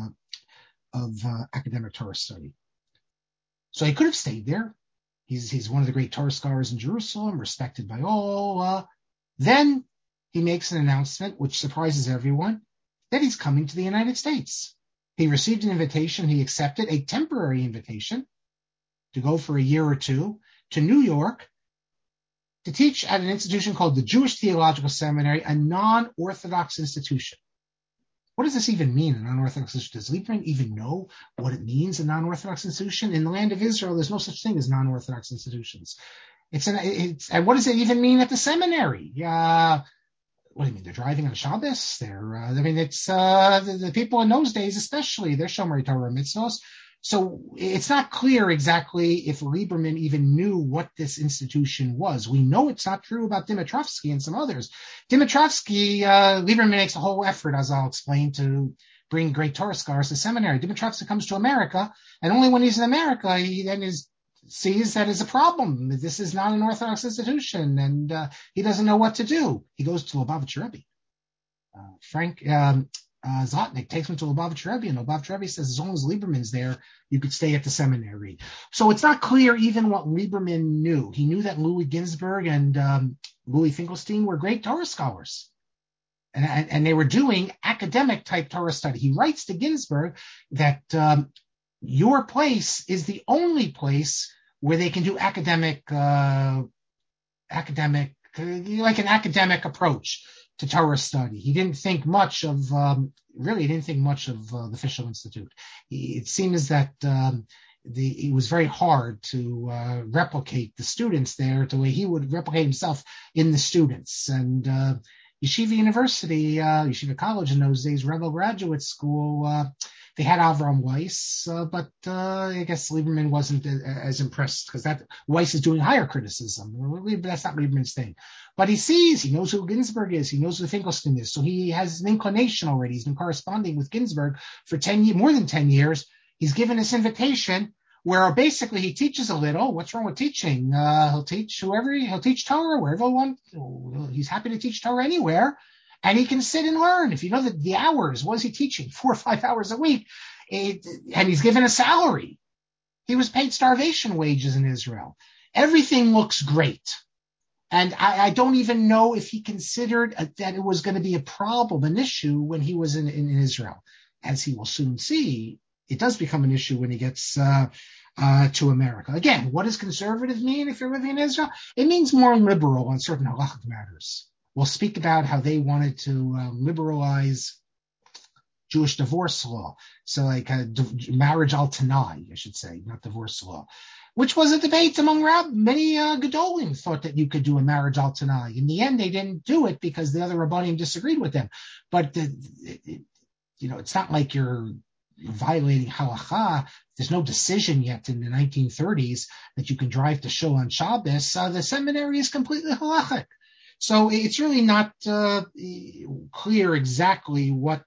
of academic Torah study. So he could have stayed there. He's one of the great Torah scholars in Jerusalem, respected by all. Then he makes an announcement, which surprises everyone, that he's coming to the United States. He received an invitation. He accepted a temporary invitation to go for a year or two to New York to teach at an institution called the Jewish Theological Seminary, a non-Orthodox institution. What does this even mean, a non-Orthodox institution? Does Lieberman even know what it means, a non-Orthodox institution? In the land of Israel, there's no such thing as non-Orthodox institutions. And what does it even mean at the seminary? What do you mean? They're driving on Shabbos? It's the people in those days, especially, they're Shomer Torah mitzvos. So it's not clear exactly if Lieberman even knew what this institution was. We know it's not true about Dimitrovsky and some others. Dimitrovsky, Lieberman makes a whole effort, as I'll explain, to bring great Torah scholars to seminary. Dimitrovsky comes to America, and only when he's in America, he then is sees that as a problem. This is not an Orthodox institution, and he doesn't know what to do. He goes to Lubavitcher Rebbe. Frank Zlotnick takes him to Lubavitcher Rebbe, and Lubavitcher Rebbe says, as long as Lieberman's there, you could stay at the seminary. So it's not clear even what Lieberman knew. He knew that Louis Ginsburg and Louis Finkelstein were great Torah scholars. And they were doing academic type Torah study. He writes to Ginsburg that your place is the only place where they can do academic, like an academic approach to Torah study. He didn't think much of, the Fischel Institute. It seems that it was very hard to replicate the students there the way he would replicate himself in the students. And Yeshiva University, Yeshiva College in those days, Rebel Graduate School, they had Avram Weiss, but I guess Lieberman wasn't as impressed because that Weiss is doing higher criticism. That's not Lieberman's thing. But he knows who Ginsburg is, he knows who Finkelstein is, so he has an inclination already. He's been corresponding with Ginsburg for more than 10 years. He's given this invitation where basically he teaches a little. What's wrong with teaching? He'll teach Torah wherever he wants. He's happy to teach Torah anywhere. And he can sit and learn. If you know that the hours, what is he teaching? 4 or 5 hours a week. And he's given a salary. He was paid starvation wages in Israel. Everything looks great. And I don't even know if he considered that it was going to be a problem, an issue when he was in Israel. As he will soon see, it does become an issue when he gets to America. Again, what does conservative mean if you're living in Israel? It means more liberal on certain halachic matters. We'll speak about how they wanted to liberalize Jewish divorce law. So like marriage al tanai, I should say, not divorce law, which was a debate among many Gedolim thought that you could do a marriage al tanai. In the end, they didn't do it because the other Rabbanim disagreed with them. But, it's not like you're violating halacha. There's no decision yet in the 1930s that you can drive to shul on Shabbos. The seminary is completely halachic. So it's really not clear exactly what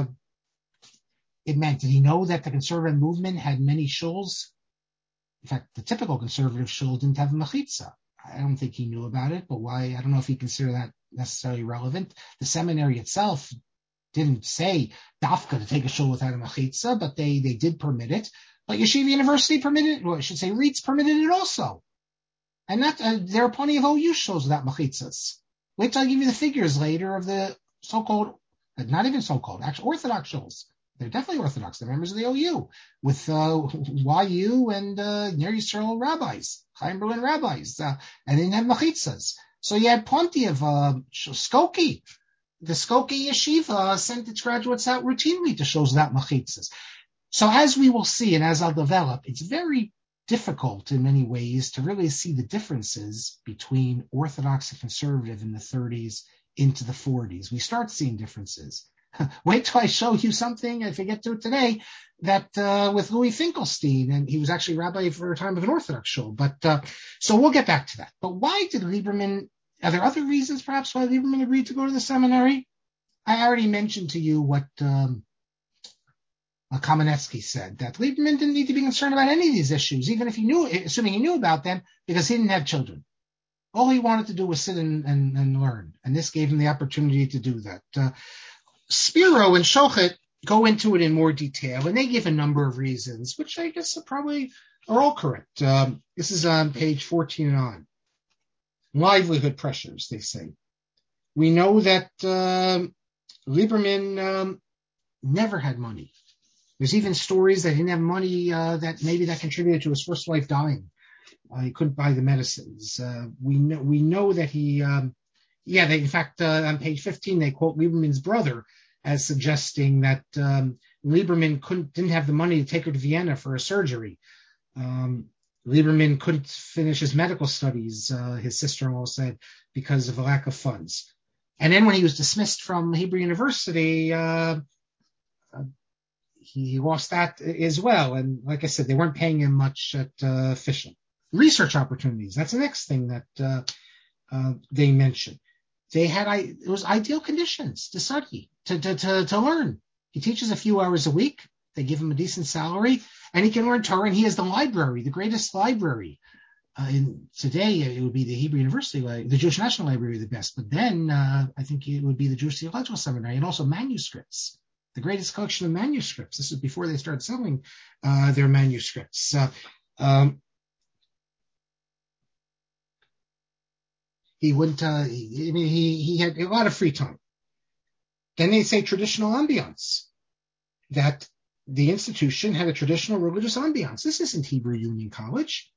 it meant. Did he know that the conservative movement had many shuls? In fact, the typical conservative shul didn't have a mechitza. I don't think he knew about it, but why? I don't know if he considered that necessarily relevant. The seminary itself didn't say dafka to take a shul without a mechitza, but they did permit it. But Yeshiva University permitted it, or I should say REITs permitted it also. And there are plenty of OU shuls without mechitzas. Wait till I give you the figures later of the so-called, not even so-called, actual Orthodox shuls. They're definitely Orthodox. They're members of the OU with YU and Ner Yisrael rabbis, Chaim Berlin rabbis, and they didn't have mechitzas. So you had plenty of Skokie. The Skokie yeshiva sent its graduates out routinely to shows without mechitzas. So as we will see, and as I'll develop, it's very difficult in many ways to really see the differences between Orthodox and conservative in the 30s into the 40s. We start seeing differences. Wait till I show you something, if I get to it today, that with Louis Finkelstein, and he was actually rabbi for a time of an Orthodox shul. But so we'll get back to that. But why did Lieberman? Are there other reasons perhaps why Lieberman agreed to go to the seminary? I already mentioned to you what Kamenetsky said, that Lieberman didn't need to be concerned about any of these issues, even if assuming he knew about them, because he didn't have children. All he wanted to do was sit and learn, and this gave him the opportunity to do that. Spiro and Shochet go into it in more detail, and they give a number of reasons, which I guess probably are all correct. This is on page 14 and on. Livelihood pressures, they say. We know that Lieberman never had money. There's even stories that he didn't have money that contributed to his first wife dying. He couldn't buy the medicines. We know that he, in fact, on page 15, they quote Lieberman's brother as suggesting that Lieberman didn't have the money to take her to Vienna for a surgery. Lieberman couldn't finish his medical studies, his sister-in-law said, because of a lack of funds. And then when he was dismissed from Hebrew University, he lost that as well. And like I said, they weren't paying him much at Fischel. Research opportunities, that's the next thing that they mentioned. It was ideal conditions to study, to learn. He teaches a few hours a week. They give him a decent salary. and he can learn Torah, and he has the library, the greatest library. Today, it would be the Hebrew University, the Jewish National Library, the best. But then I think it would be the Jewish Theological Seminary, and also manuscripts, the greatest collection of manuscripts. This is before they started selling their manuscripts. He wouldn't. He had a lot of free time. Then they say traditional ambiance, that the institution had a traditional religious ambiance. This isn't Hebrew Union College.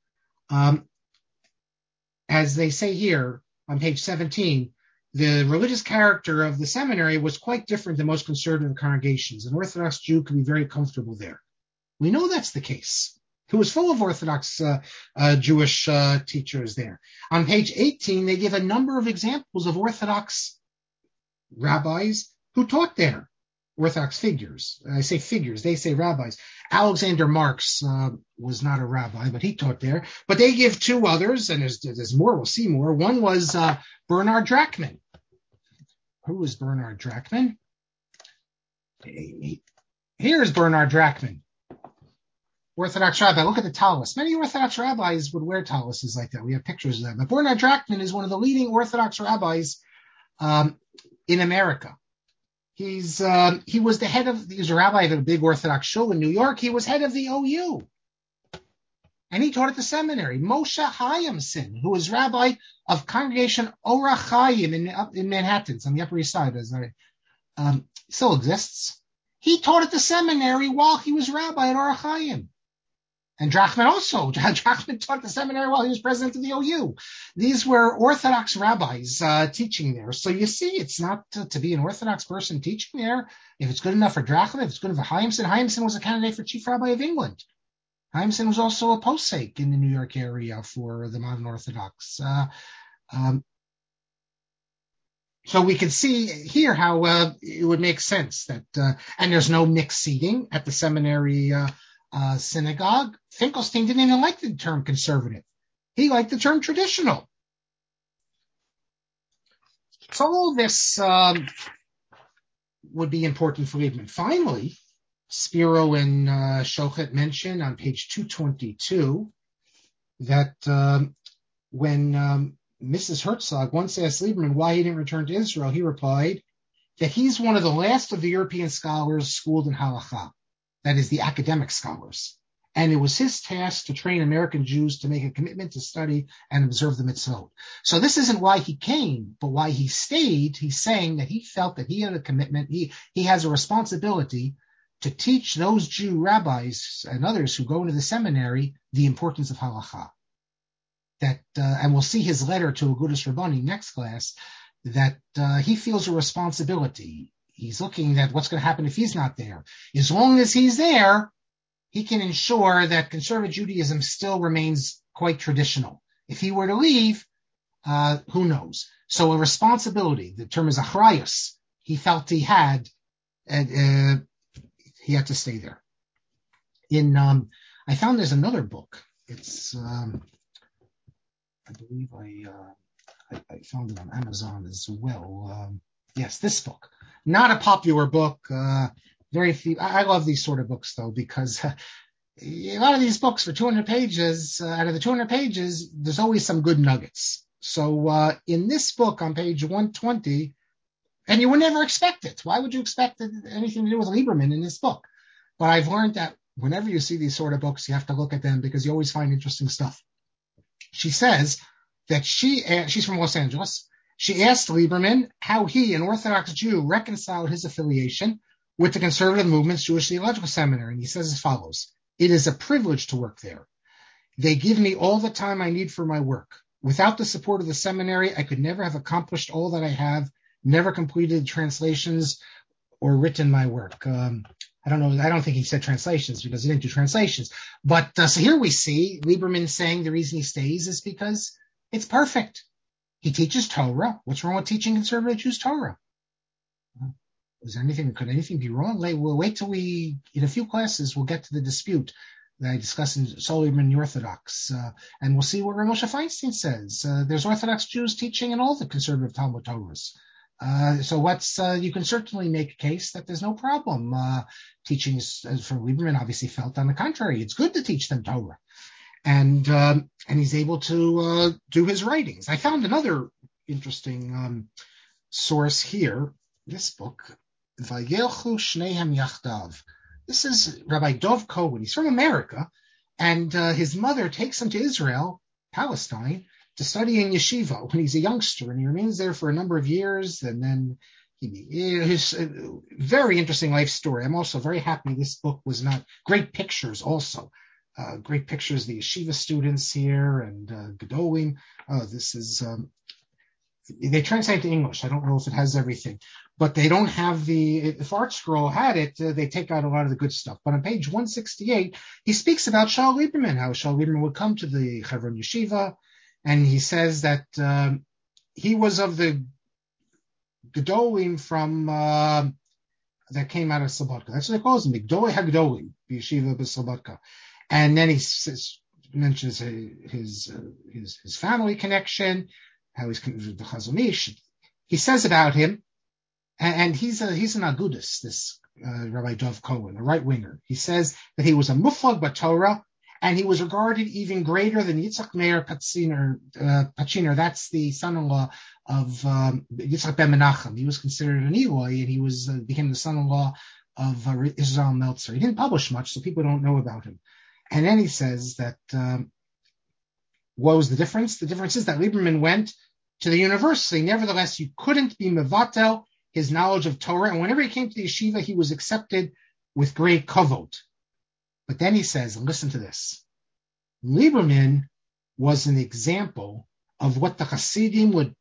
As they say here on page 17, the religious character of the seminary was quite different than most conservative congregations. An Orthodox Jew could be very comfortable there. We know that's the case. It was full of Orthodox Jewish teachers there. On page 18, they give a number of examples of Orthodox rabbis who taught there. Orthodox figures. I say figures, they say rabbis. Alexander Marx was not a rabbi, but he taught there. But they give two others, and there's more, we'll see more. One was Bernard Drachman. Who was Bernard Drachman? Here's Bernard Drachman, Orthodox rabbi. Look at the tallis. Many Orthodox rabbis would wear taluses like that. We have pictures of them. But Bernard Drachman is one of the leading Orthodox rabbis in America. He was the head of, he was a rabbi of a big Orthodox shul in New York. He was head of the OU. And he taught at the seminary. Moshe Hayamson, who was rabbi of Congregation Orach Chaim in Manhattan, it's on the Upper East Side, still exists. He taught at the seminary while he was rabbi at Orach Chaim. And Drachman also. Drachman taught at the seminary while he was president of the OU. These were Orthodox rabbis teaching there. So you see, it's not to be an Orthodox person teaching there. If it's good enough for Drachman, if it's good enough for Hayamson. Hayamson was a candidate for chief rabbi of England. Hayamson was also a posek in the New York area for the modern Orthodox. So we can see here how it would make sense that, and there's no mixed seating at the seminary synagogue. Finkelstein didn't even like the term conservative. He liked the term traditional. So all this would be important for Liebman. Finally, Spiro and Shochet mention on page 222 that when Mrs. Herzog once asked Lieberman why he didn't return to Israel, he replied that he's one of the last of the European scholars schooled in Halakha, that is, the academic scholars. And it was his task to train American Jews to make a commitment to study and observe the mitzvot. So this isn't why he came, but why he stayed. He's saying that he felt that he had a commitment. He has a responsibility to teach those Jew rabbis and others who go into the seminary the importance of halakha. That, and we'll see his letter to Agudas Rabbani next class, that he feels a responsibility. He's looking at what's going to happen if he's not there. As long as he's there, he can ensure that conservative Judaism still remains quite traditional. If he were to leave, who knows? So a responsibility, the term is achrayus, he felt he had, and he had to stay there. I found there's another book. It's, I believe I found it on Amazon as well. Yes, this book. Not a popular book. Very few. I love these sort of books, though, because a lot of these books for 200 pages, out of the 200 pages, there's always some good nuggets. So in this book on page 120, and you would never expect it. Why would you expect anything to do with Lieberman in this book? But I've learned that whenever you see these sort of books, you have to look at them because you always find interesting stuff. She says that she's from Los Angeles. She asked Lieberman how he, an Orthodox Jew, reconciled his affiliation with the conservative movement's Jewish Theological Seminary. And he says as follows: "It is a privilege to work there. They give me all the time I need for my work. Without the support of the seminary, I could never have accomplished all that I have, never completed translations or written my work." I don't know. I don't think he said translations because he didn't do translations. But so here we see Lieberman saying the reason he stays is because it's perfect. He teaches Torah. What's wrong with teaching conservative Jews Torah? Could anything be wrong? We'll wait till in a few classes, we'll get to the dispute that I discuss in Saul Lieberman and the Orthodox, and we'll see what Rav Moshe Feinstein says. There's Orthodox Jews teaching in all the conservative Talmud Torahs. So you can certainly make a case that there's no problem teaching for Lieberman. Obviously felt on the contrary, it's good to teach them Torah, and he's able to do his writings. I found another interesting source here. This book, Vayelchu Shnehem Yachdav. This is Rabbi Dov Cohen. He's from America, and his mother takes him to Israel, Palestine, to study in yeshiva when he's a youngster, and he remains there for a number of years, and then his very interesting life story. I'm also very happy this book was not great pictures also. Great pictures, the yeshiva students here and Gedolim. This is, they translate to English. I don't know if it has everything, but they don't have if Art Scroll had it, they take out a lot of the good stuff. But on page 168, he speaks about Shaul Lieberman, how Shaul Lieberman would come to the Hebron Yeshiva, and he says that he was of the Gedolim from that came out of Slobodka. That's what they call them, Gdolei HaGedolim, the Yeshiva of Slobodka. And then he mentions his family connection, how he's connected with the Chazon Ish. He says about him, and he's an agudis, this Rabbi Dov Cohen, a right winger. He says that he was a muflag b'Torah, and he was regarded even greater than Yitzchak Meir Pachiner. That's the son-in-law of Yitzchak Ben Menachem. He was considered an Eloi, and he became the son-in-law of Israel Meltzer. He didn't publish much, so people don't know about him. And then he says that what was the difference? The difference is that Lieberman went to the university. Nevertheless, you couldn't be mevatel his knowledge of Torah, and whenever he came to the yeshiva, he was accepted with great kavod. But then he says, and listen to this, Lieberman was an example of what the Hasidim would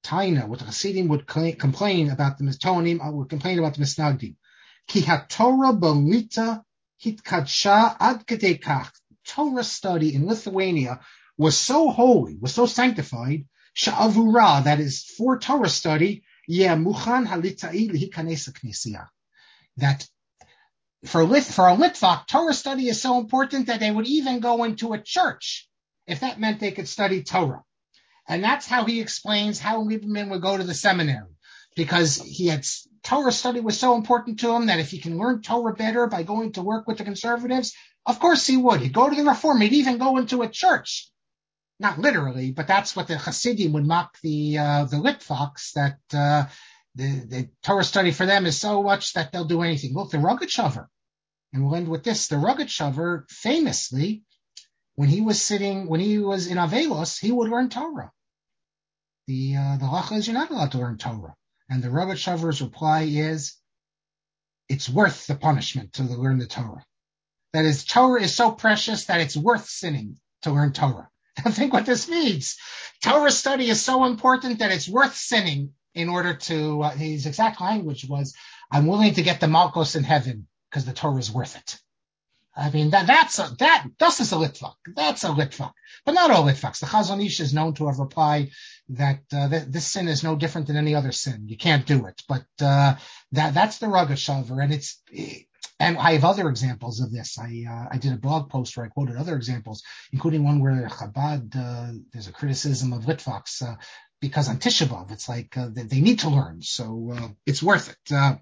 complain about the Tonim, would complain about the Misnagdim. Ki haTorah b'mita hitkadsha ad kedei kach. Torah study in Lithuania was so holy, was so sanctified, sha'avura, that is for Torah study, muchan halitai lihikanesa knesiyah. That for a Litvak, Torah study is so important that they would even go into a church if that meant they could study Torah. And that's how he explains how Lieberman would go to the seminary, because Torah study was so important to him that if he can learn Torah better by going to work with the conservatives, of course he would. He'd go to the Reform. He'd even go into a church. Not literally, but that's what the Hasidim would mock the Litvaks, that the Torah study for them is so much that they'll do anything. Look, the Rogatchover, and we'll end with this. The Rogatchover, famously, when he was in Avelos, he would learn Torah. The halacha is you're not allowed to learn Torah. And the Rogatchover's reply is, it's worth the punishment to learn the Torah. That is, Torah is so precious that it's worth sinning to learn Torah. I think what this means. Torah study is so important that it's worth sinning in order to, his exact language was, I'm willing to get the Malkos in heaven because the Torah is worth it. I mean, this is a Litvak. That's a Litvak. But not all Litvaks. The Chazon Ish is known to have replied that this sin is no different than any other sin. You can't do it. But that's the Rogatchover, and I have other examples of this. I did a blog post where I quoted other examples, including one where Chabad, there's a criticism of Litvaks because on Tisha B'Av, it's like they need to learn. So it's worth it.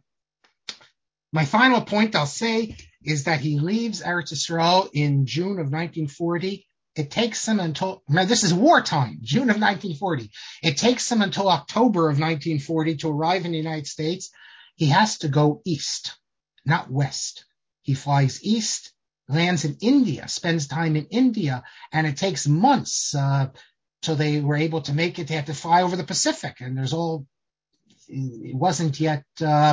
My final point I'll say is that he leaves Eretz Yisrael in June of 1940. It takes him until, now this is wartime, June of 1940. It takes him until October of 1940 to arrive in the United States. He has to go east, not west. He flies east, lands in India, spends time in India, and it takes months till they were able to make it. They had to fly over the Pacific, and it wasn't yet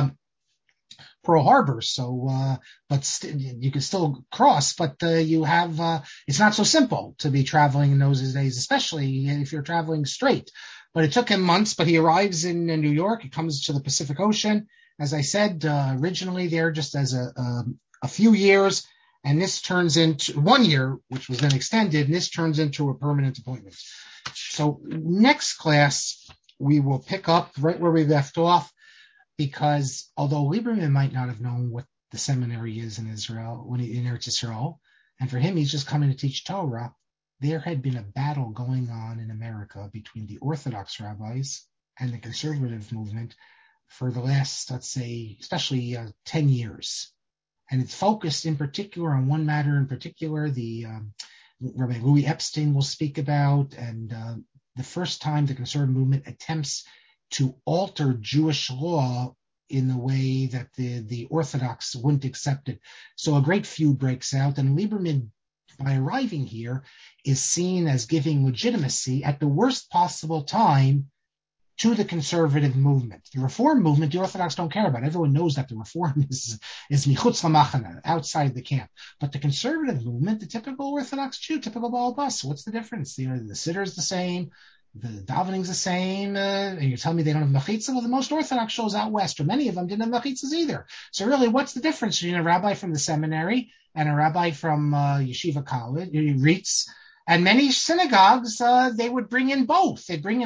Pearl Harbor, so you can still cross, but it's not so simple to be traveling in those days, especially if you're traveling straight. But it took him months, but he arrives in New York. He comes to the Pacific Ocean. As I said, originally there just as a few years, and this turns into 1 year, which was then extended, and this turns into a permanent appointment. So next class, we will pick up right where we left off, because although Lieberman might not have known what the seminary is in Israel, when he in Eretz Yisrael, and for him, he's just coming to teach Torah, there had been a battle going on in America between the Orthodox rabbis and the conservative movement for the last, let's say, especially 10 years. And it's focused in particular on one matter in particular, the Rabbi Louis Epstein will speak about, and the first time the conservative movement attempts to alter Jewish law in the way that the Orthodox wouldn't accept it. So a great feud breaks out, and Lieberman, by arriving here, is seen as giving legitimacy at the worst possible time to the conservative movement. The reform movement, the Orthodox don't care about. Everyone knows that the reform is michutz lamachana, outside the camp. But the conservative movement, the typical Orthodox Jew, typical Baal Bus, what's the difference? The siddur is the same, the davening's the same, and you tell me they don't have mechitza? Well, the most Orthodox shows out west, or many of them didn't have mechitzas either. So really, what's the difference between a rabbi from the seminary and a rabbi from yeshiva college, RIETS? And many synagogues, they would bring in both. They bring in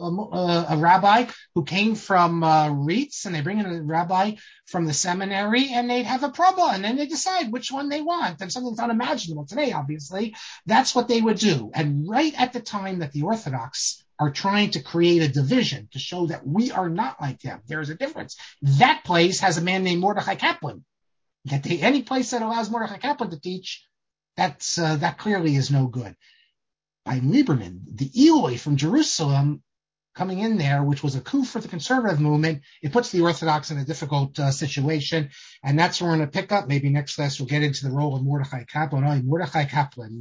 a rabbi who came from RIETS, and they bring in a rabbi from the seminary, and they'd have a prabba, and then they decide which one they want. And something's unimaginable today, obviously. That's what they would do. And right at the time that the Orthodox are trying to create a division to show that we are not like them, there's a difference. That place has a man named Mordechai Kaplan. Any place that allows Mordechai Kaplan to teach, that clearly is no good. By Lieberman, the Eloi from Jerusalem coming in there, which was a coup for the conservative movement, it puts the Orthodox in a difficult situation, and that's where we're going to pick up. Maybe next class we'll get into the role of Mordechai Kaplan. Mordechai Kaplan,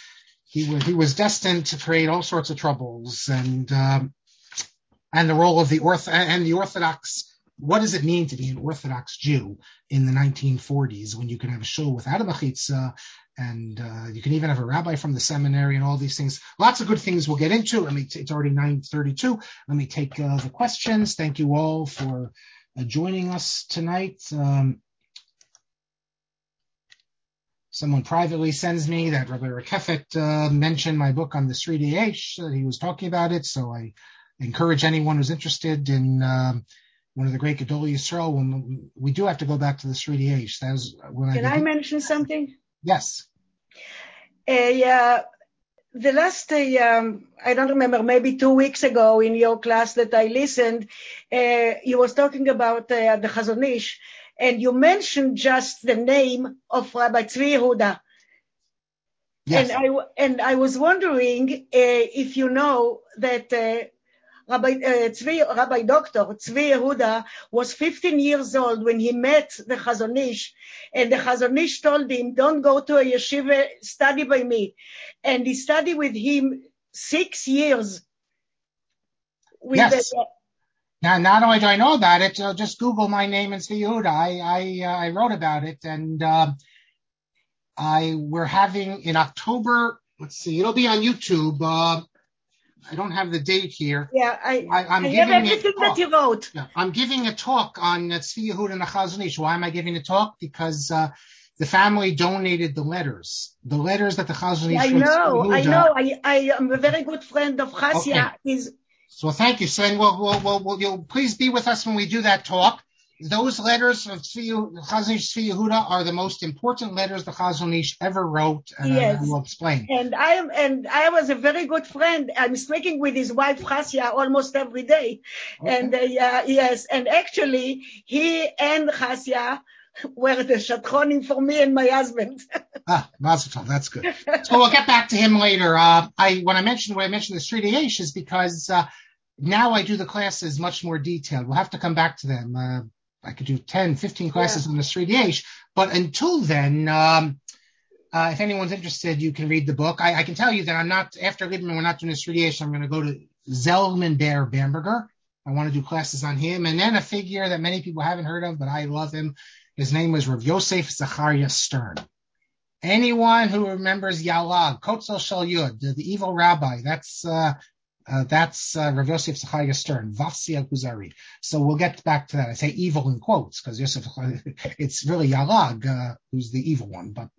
he was destined to create all sorts of troubles, and the role of the Orthodox. What does it mean to be an Orthodox Jew in the 1940s when you can have a shul without a mechitza, and you can even have a rabbi from the seminary and all these things? Lots of good things we'll get into. It's already 9:32. Let me take the questions. Thank you all for joining us tonight. Someone privately sends me that Rabbi Rekefet mentioned my book on the Sri H. He was talking about it, so I encourage anyone who's interested in one of the great Gedolei Yisrael. When we do have to go back to the Sri H. That was when Can I mention something? Yes. The last, I don't remember, maybe 2 weeks ago in your class that I listened, you was talking about the Chazon Ish, and you mentioned just the name of Rabbi Tzvi Yehuda. Yes. And I was wondering if you know that Rabbi Dr. Tzvi Yehuda was 15 years old when he met the Chazon Ish, and the Chazon Ish told him, don't go to a yeshiva, study by me. And he studied with him 6 years. Yes. Now, not only do I know about it, just Google my name and Tzvi Yehuda. I wrote about it, and we're having in October, let's see, it'll be on YouTube. I don't have the date here. Yeah, I'm giving everything that you wrote. Yeah, I'm giving a talk on Tzvi Yehuda and the Chazon Ish. Why am I giving a talk? Because the family donated the letters that the Chazon Ish wrote. I know. I am a very good friend of Chasya. Okay. So thank you. So and you'll please be with us when we do that talk. Those letters of Chazon Ish Tzvi Yehuda are the most important letters the Chazon Ish ever wrote, and yes. I will explain. And I was a very good friend. I'm speaking with his wife Chasya almost every day. Okay. And yes, and actually he and Chasya were the shatronim for me and my husband. Mazel tov, that's good. So we'll get back to him later. When I mentioned the Sri H is because now I do the classes much more detailed. We'll have to come back to them. I could do 10, 15 classes on the Sri H, but until then, if anyone's interested, you can read the book. I can tell you that I'm not, after Lieberman, we're not doing the Sri H. I'm going to go to Zalman Ber Bamberger. I want to do classes on him. And then a figure that many people haven't heard of, but I love him. His name was Rav Yosef Zachariah Stern. Anyone who remembers Yalag, Kotzel Shel Yud, the evil rabbi, that's Rav Yosef Zachariah Stern, Vafsi Kuzari. So we'll get back to that. I say evil in quotes because Yosef, it's really Yalag who's the evil one. But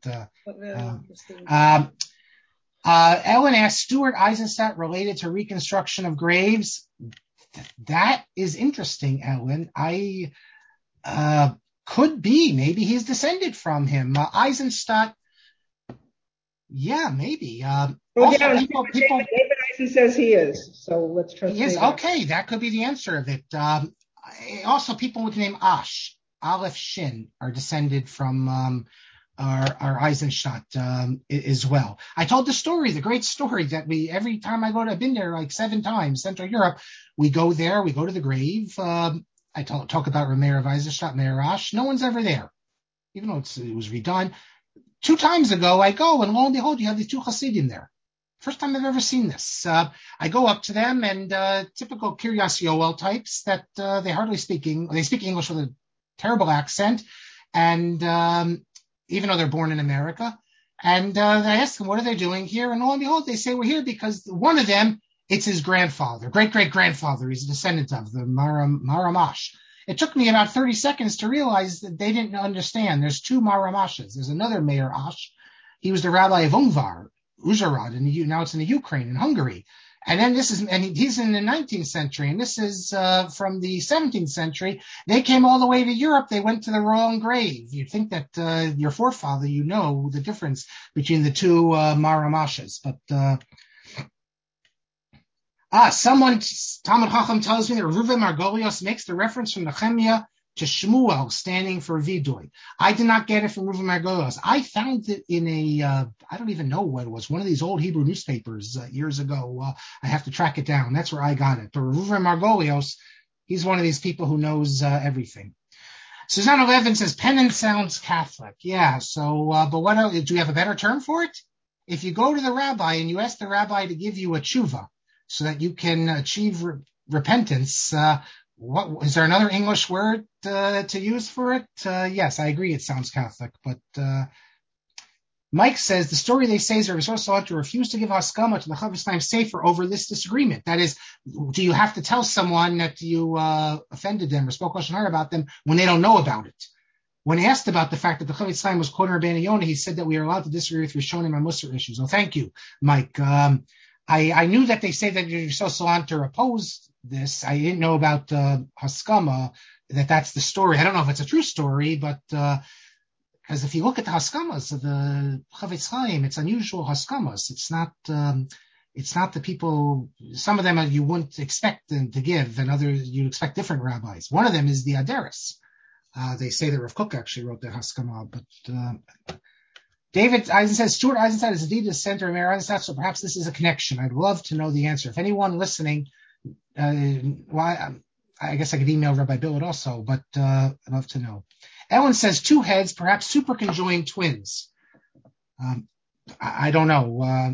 Ellen asked, Stuart Eisenstadt related to reconstruction of graves. That is interesting, Ellen. Could be. Maybe he's descended from him. Eisenstadt. Yeah, maybe. People David Eisen says he is, so let's trust. He is. Okay, that could be the answer of it. also people with the name Ash, Aleph Shin, are descended from our Eisenstadt as well. I told the great story that every time I've been there like 7 times, Central Europe, we go there, we go to the grave. I talk about Rameir of Eisenstadt, Meir Ash. No one's ever there, even though it was redone. 2 times ago, I go, and lo and behold, you have these 2 Hasidim there. First time I've ever seen this. I go up to them, and typical Kiryas Yoel types that they hardly speak English. They speak English with a terrible accent, and even though they're born in America. And I asked them, what are they doing here? And lo and behold, they say, we're here because one of them, it's his grandfather, great-great-grandfather. He's a descendant of the Maramash. It took me about 30 seconds to realize that they didn't understand. There's 2 Maramashes. There's another Meir Ash. He was the rabbi of Ungvar, Uzhhorod, now it's in the Ukraine, in Hungary. And then he's in the 19th century, and this is from the 17th century. They came all the way to Europe. They went to the wrong grave. You'd think that your forefather, the difference between the 2 Maramashes. But someone, Talmud Chacham tells me that Reuven Margolios makes the reference from Nehemiah to Shmuel standing for Vidoy. I did not get it from Reuven Margolios. I found it in I don't even know what it was, one of these old Hebrew newspapers years ago. I have to track it down. That's where I got it. But Reuven Margolios, he's one of these people who knows everything. Susanna Levin says, penance sounds Catholic. Yeah, so, but what else, do you have a better term for it? If you go to the rabbi and you ask the rabbi to give you a tshuva so that you can achieve repentance, what is there another English word to use for it? Yes, I agree. It sounds Catholic, but Mike says the story they say is Rabbi Yisrael to refuse to give haskama to the Chavetz Chaim Sefer over this disagreement. That is, do you have to tell someone that you offended them or spoke lashon hara about them when they don't know about it? When asked about the fact that the Chavetz Chaim was quoting Rabbeinu Yonah, he said that we are allowed to disagree with Rishonim on Musar issues. Oh, thank you, Mike. I knew that they say that Rabbi Yisrael opposed this. I didn't know about Haskama, that's the story. I don't know if it's a true story, but because if you look at the Haskamas of the Chavetz Chaim, it's unusual Haskamas. It's not the people, some of them you wouldn't expect them to give, and others you'd expect different rabbis. One of them is the Aderes. They say that Rav Kook actually wrote the Haskama, but David Eisen says, Stuart Eisenstadt is indeed the center of Meir Eisenstadt, so perhaps this is a connection. I'd love to know the answer. If anyone listening, I guess I could email Rabbi Billet also, but I'd love to know. Ellen says 2 heads, perhaps super conjoined twins. I don't know.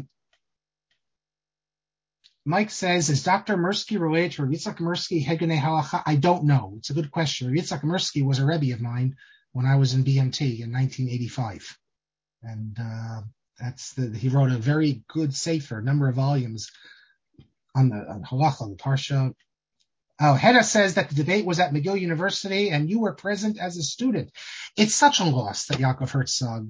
Mike says, is Dr. Mirsky related to Rav Yitzchak Mirsky, Hegenei Halacha? I don't know. It's a good question. Rav Yitzchak Mirsky was a Rebbe of mine when I was in BMT in 1985. And he wrote a very good sefer, number of volumes on Halacha, the Parsha. Oh, Hedda says that the debate was at McGill University and you were present as a student. It's such a loss that Yaakov Herzog,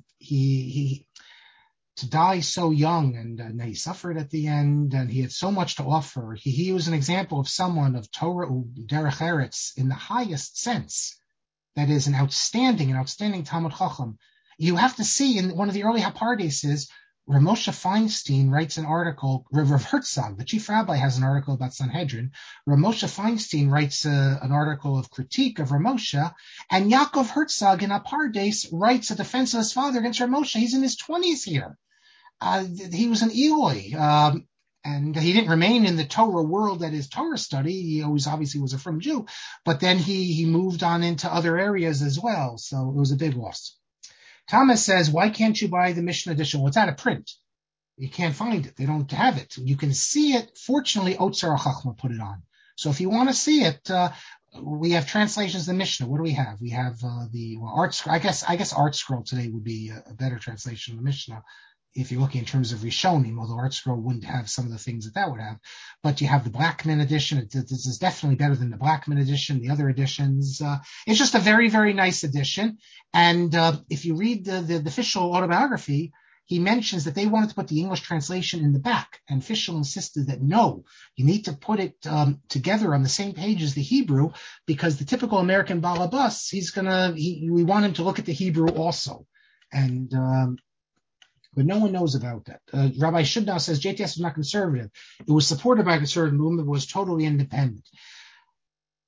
he to die so young, and he suffered at the end, and he had so much to offer. He was an example of someone of Torah Derech Eretz in the highest sense. That is an outstanding Talmud Chacham. You have to see in one of the early Hapardeses, Rav Moshe Feinstein writes an article, Rav Herzog, the chief rabbi, has an article about Sanhedrin. Rav Moshe Feinstein writes an article of critique of Rav Moshe, and Yaakov Herzog in Hapardes writes a defense of his father against Rav Moshe. He's in his 20s here. He was an Eloi, and he didn't remain in the Torah world that is Torah study. He always obviously was a frum Jew, but then he moved on into other areas as well, so it was a big loss. Thomas says, why can't you buy the Mishnah edition? Well, it's out of print. You can't find it. They don't have it. You can see it. Fortunately, Otzar HaChachma put it on. So if you want to see it, we have translations of the Mishnah. What do we have? We have Art Scroll. I guess Art Scroll today would be a better translation of the Mishnah if you're looking in terms of Rishonim, although Art Scroll wouldn't have some of the things that would have. But you have the Blackman edition. This is definitely better than the Blackman edition, the other editions. It's just a very, very nice edition. And if you read the official autobiography, he mentions that they wanted to put the English translation in the back. And Fischel insisted that no, you need to put it together on the same page as the Hebrew, because the typical American balabas, we want him to look at the Hebrew also. And but no one knows about that. Rabbi Shubnow says JTS was not conservative. It was supported by a conservative movement, but was totally independent.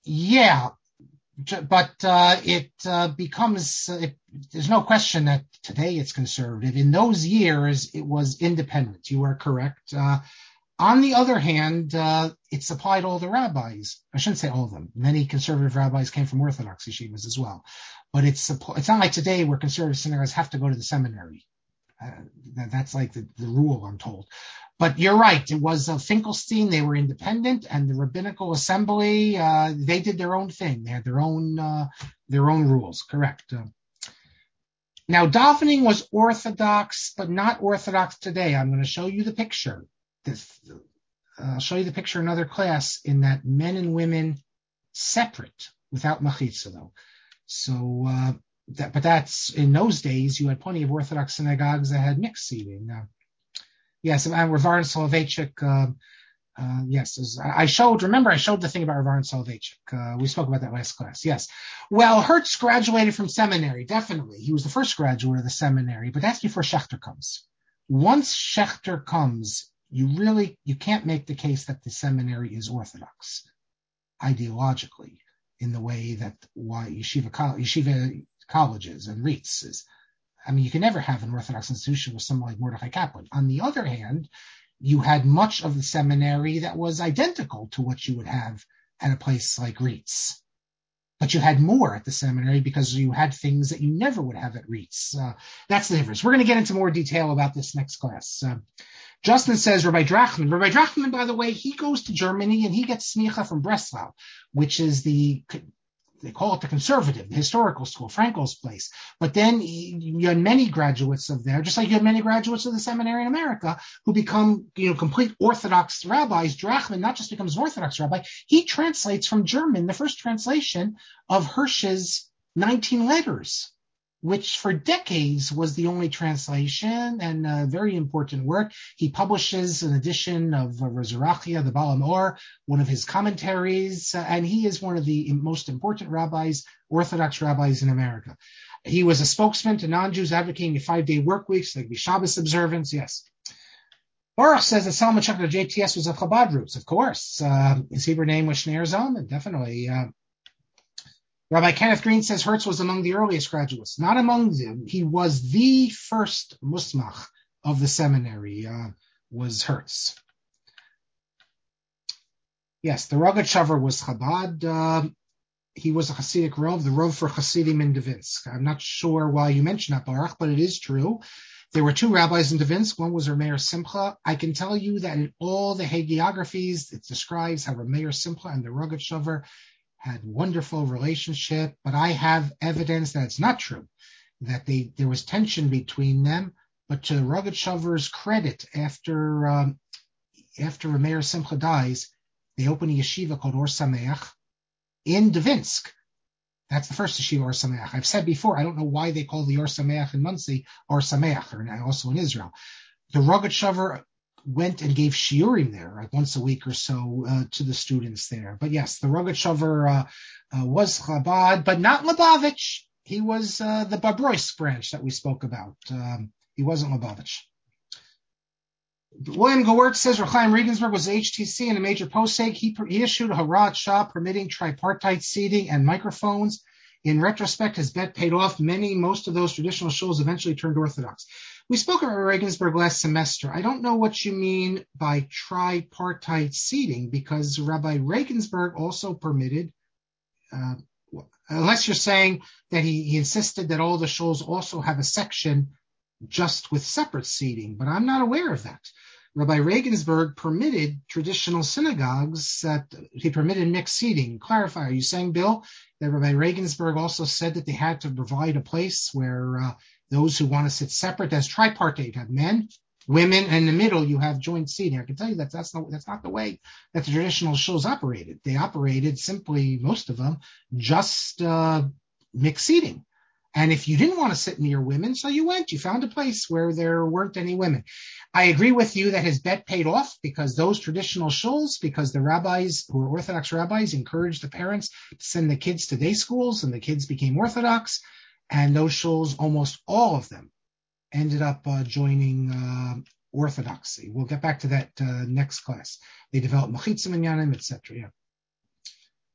Yeah, but it becomes, there's no question that today it's conservative. In those years, it was independent. You are correct. On the other hand, it's applied to all the rabbis. I shouldn't say all of them. Many conservative rabbis came from Orthodox yeshivas as well. But it's not like today where conservative synagogues have to go to the seminary. That's like the rule, I'm told. But you're right. It was Finkelstein. They were independent, and the rabbinical assembly, they did their own thing. They had their own rules. Correct. Now, davening was Orthodox, but not Orthodox today. I'm going to show you the picture. I'll show you the picture in another class in that men and women separate without machitza though. So, but that's in those days. You had plenty of Orthodox synagogues that had mixed seating. Yes, and Rav Soloveitchik. Yes, I showed the thing about Rav Soloveitchik. We spoke about that last class. Yes. Well, Hertz graduated from seminary. Definitely, he was the first graduate of the seminary, but that's before Schechter comes. Once Schechter comes, you can't make the case that the seminary is Orthodox ideologically in the way that yeshiva colleges and REITs is. I mean, you can never have an Orthodox institution with someone like Mordechai Kaplan. On the other hand, you had much of the seminary that was identical to what you would have at a place like REITs. But you had more at the seminary because you had things that you never would have at REITs. That's the difference. We're going to get into more detail about this next class. Justin says Rabbi Drachman. Rabbi Drachman, by the way, he goes to Germany and he gets smicha from Breslau, which is they call it the conservative, the historical school, Frankel's place. But then you had many graduates of there, just like you had many graduates of the seminary in America who become, complete Orthodox rabbis. Drachman not just becomes an Orthodox rabbi, he translates from German the first translation of Hirsch's 19 letters, which for decades was the only translation and a very important work. He publishes an edition of Rezurachia, the Baal HaMaor, one of his commentaries, and he is one of the most important rabbis, Orthodox rabbis in America. He was a spokesman to non-Jews advocating a 5-day work week, so there could be Shabbos observance, yes. Baruch says that Solomon Schechter of JTS was of Chabad roots, of course. His Hebrew name was Shneir Zalman, definitely. Rabbi Kenneth Green says Hertz was among the earliest graduates. Not among them. He was the first musmach of the seminary, was Hertz. Yes, the Rogatchover was Chabad. He was a Hasidic Rov, the Rov for Hasidim in Dvinsk. I'm not sure why you mentioned that, Baruch, but it is true. There were two rabbis in Dvinsk. One was Rameir Simcha. I can tell you that in all the hagiographies, it describes how Rameir Simcha and the Rogatchover had wonderful relationship, but I have evidence that it's not true, that there was tension between them. But to Rogatchover's credit, after Rameir Simcha dies, they open a yeshiva called Or Sameach in Dvinsk. That's the first yeshiva, Or Sameach. I've said before, I don't know why they call the Or Sameach in Monsey Or Sameach, or also in Israel. The Rogatchover went and gave shiurim there, like once a week or so, to the students there. But yes, the Rogatchover was Chabad, but not Lubavitch. He was the Babrois branch that we spoke about. He wasn't Lubavitch. William Gewirtz says Chaim Regensburg was HTC and a major posek. He issued a Harat Shah permitting tripartite seating and microphones. In retrospect, his bet paid off. Most of those traditional shuls eventually turned Orthodox. We spoke about Regensburg last semester. I don't know what you mean by tripartite seating, because Rabbi Regensburg also permitted, unless you're saying that he insisted that all the shuls also have a section just with separate seating, but I'm not aware of that. Rabbi Regensburg permitted traditional synagogues that he permitted mixed seating. Clarify, are you saying, Bill, that Rabbi Regensburg also said that they had to provide a place where those who want to sit separate, that's tripartite, you have men, women, and in the middle you have joint seating? I can tell you that that's not the way that the traditional shuls operated. They operated simply, most of them, just mixed seating. And if you didn't want to sit near women, so you found a place where there weren't any women. I agree with you that his bet paid off, because those traditional shuls, because the rabbis who were Orthodox rabbis encouraged the parents to send the kids to day schools, and the kids became Orthodox, and those shuls, almost all of them, ended up joining Orthodoxy. We'll get back to that next class. They developed Mechitzim Minyanim, etc. Yeah.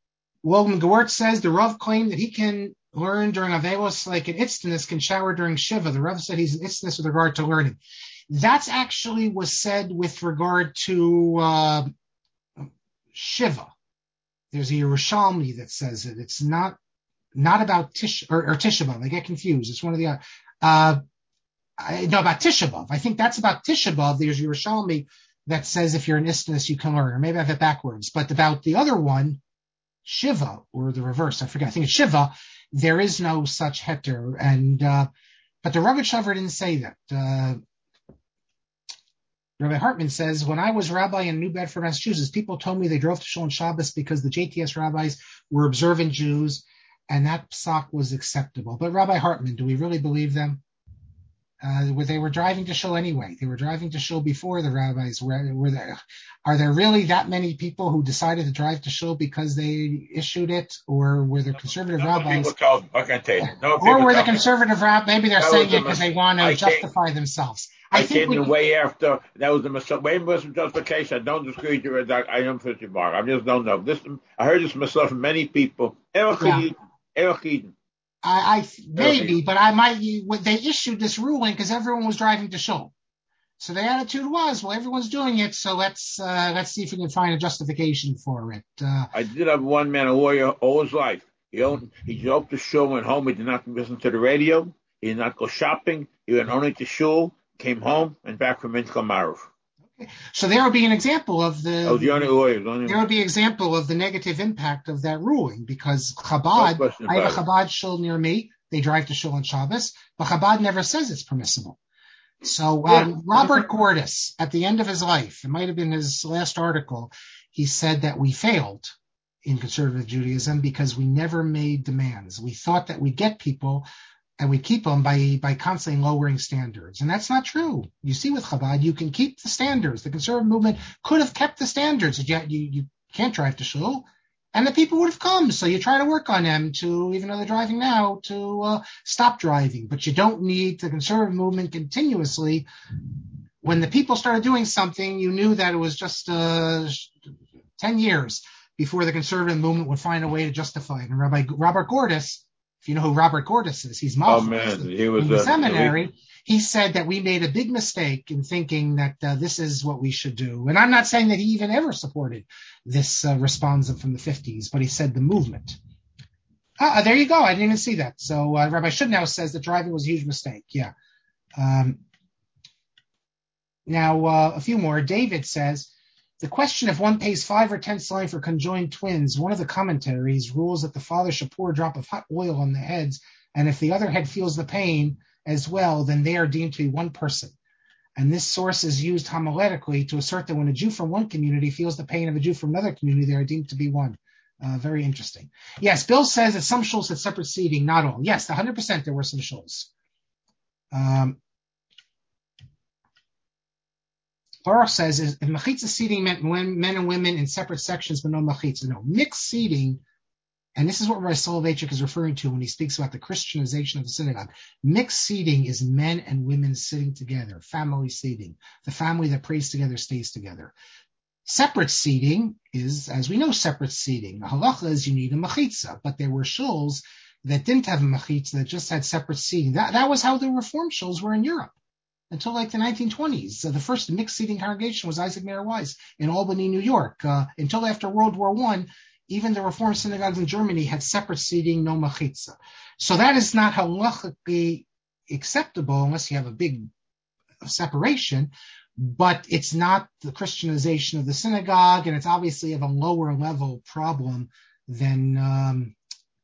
William Gewirtz says the Rav claimed that he can learn during Avelos like an Itztanus can shower during Shiva. The Rav said he's an Itztanus with regard to learning. That's actually was said with regard to Shiva. There's a Yerushalmi that says it. It's not about Tisha B'Av. I get confused. It's one of the about Tisha B'Av. I think that's about Tisha B'Av. There's Yerushalmi that says if you're an Itztanus you can learn, or maybe I have it backwards. But about the other one, Shiva, or the reverse, I forget. I think it's Shiva. There is no such heter, and but the Rav Shaver didn't say that. Rabbi Hartman says, when I was rabbi in New Bedford, Massachusetts, people told me they drove to shul on Shabbos because the JTS rabbis were observant Jews, and that psak was acceptable. But Rabbi Hartman, do we really believe them? They were driving to shul anyway. They were driving to shul before the rabbis were there. Are there really that many people who decided to drive to shul because they issued it, or were the conservative rabbis? Or were the conservative rabbis? Maybe they're saying it because they want to justify themselves. I think came way after that was the way Muslim justification. I don't disagree with you. I don't put you bar. I just don't know. I heard this myself from many people. I maybe, but they issued this ruling because everyone was driving to shul. So the attitude was, well, everyone's doing it, so let's see if we can find a justification for it. I did have one man, a lawyer, all his life. He drove to shul, went home. He did not listen to the radio. He did not go shopping. He went only to shul, came home, and back from Mincha Maruv. So there would be an example of there would be an example of the negative impact of that ruling, because Chabad, I have a Chabad shul near me. They drive to shul on Shabbos, but Chabad never says it's permissible. So Robert Gordis, at the end of his life, it might have been his last article, he said that we failed in conservative Judaism because we never made demands. We thought that we'd get people and we keep them by constantly lowering standards. And that's not true. You see with Chabad, you can keep the standards. The conservative movement could have kept the standards. You can't drive to shul, and the people would have come. So you try to work on them to, even though they're driving now, to stop driving. But you don't need the conservative movement continuously. When the people started doing something, you knew that it was just 10 years before the conservative movement would find a way to justify it. And Robert Gordis, if you know who Robert Gordis is, he's Malchus. He was in the seminary. He said that we made a big mistake in thinking that this is what we should do. And I'm not saying that he even ever supported this responsive from the 50s, but he said the movement. There you go. I didn't even see that. So Rabbi Shudnow says that driving was a huge mistake. Yeah. Now, a few more. David says, the question if one pays 5 or 10 salim for conjoined twins, one of the commentaries rules that the father should pour a drop of hot oil on the heads, and if the other head feels the pain as well, then they are deemed to be one person. And this source is used homiletically to assert that when a Jew from one community feels the pain of a Jew from another community, they are deemed to be one. Very interesting. Yes, Bill says that some shuls had separate seating, not all. Yes, 100% there were some shuls. Baruch says, if machitza seating meant men and women in separate sections, but no machitza. No, mixed seating, and this is what Rabbi Soloveitchik is referring to when he speaks about the Christianization of the synagogue. Mixed seating is men and women sitting together, family seating. The family that prays together stays together. Separate seating is, as we know, separate seating. The halacha is you need a machitza, but there were shuls that didn't have a machitza, that just had separate seating. That was how the Reform shuls were in Europe until like the 1920s. The first mixed seating congregation was Isaac Mayer Weiss in Albany, New York. Until after World War I, even the Reform synagogues in Germany had separate seating, no machitza. So that is not halachically acceptable unless you have a big separation, but it's not the Christianization of the synagogue, and it's obviously of a lower level problem than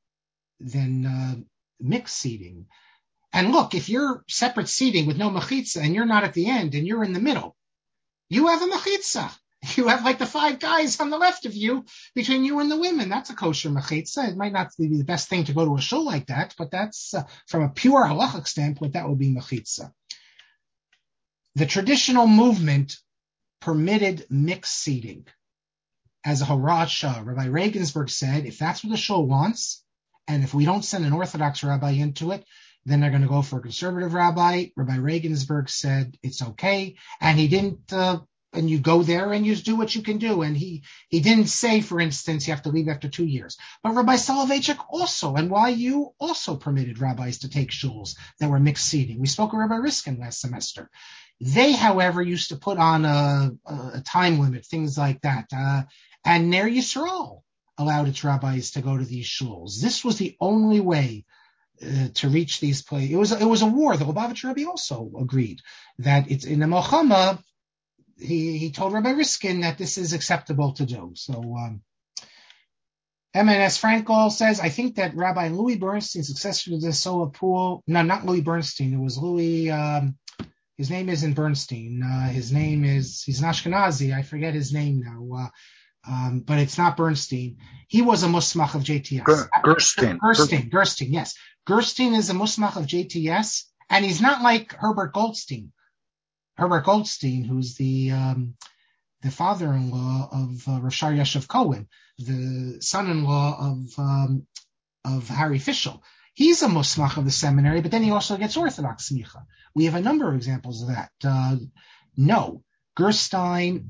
mixed seating. And look, if you're separate seating with no machitza and you're not at the end and you're in the middle, you have a machitza. You have like the 5 guys on the left of you between you and the women. That's a kosher machitza. It might not be the best thing to go to a shul like that, but that's from a pure halachic standpoint, that would be machitza. The traditional movement permitted mixed seating as a horat shah. Rabbi Regensburg said, if that's what the shul wants, and if we don't send an Orthodox rabbi into it, then they're going to go for a conservative rabbi. Rabbi Regensburg said it's okay, and he didn't you go there and you do what you can do. And he didn't say, for instance, you have to leave after 2 years. But Rabbi Soloveitchik also, and YU also permitted rabbis to take shuls that were mixed seating. We spoke with Rabbi Riskin last semester. They, however, used to put on a time limit, things like that. And Ner Yisrael allowed its rabbis to go to these shuls. This was the only way to reach these places. It was a war. The Lubavitcher Rebbe also agreed that it's in the Milchama. He told Rabbi Riskin that this is acceptable to do. So M.N.S. Frankel says, I think that Rabbi Louis Bernstein, successor to the Sola Pool, no, not Louis Bernstein, it was Louis, his name isn't Bernstein. He's an Ashkenazi. I forget his name now. But it's not Bernstein. He was a musmach of JTS. Gerstein, yes. Gerstein is a musmach of JTS, and he's not like Herbert Goldstein. Herbert Goldstein, who's the father-in-law of Rav Shar Yeshav Cohen, the son-in-law of Harry Fischel. He's a musmach of the seminary, but then he also gets Orthodox smicha. We have a number of examples of that. No, Gerstein,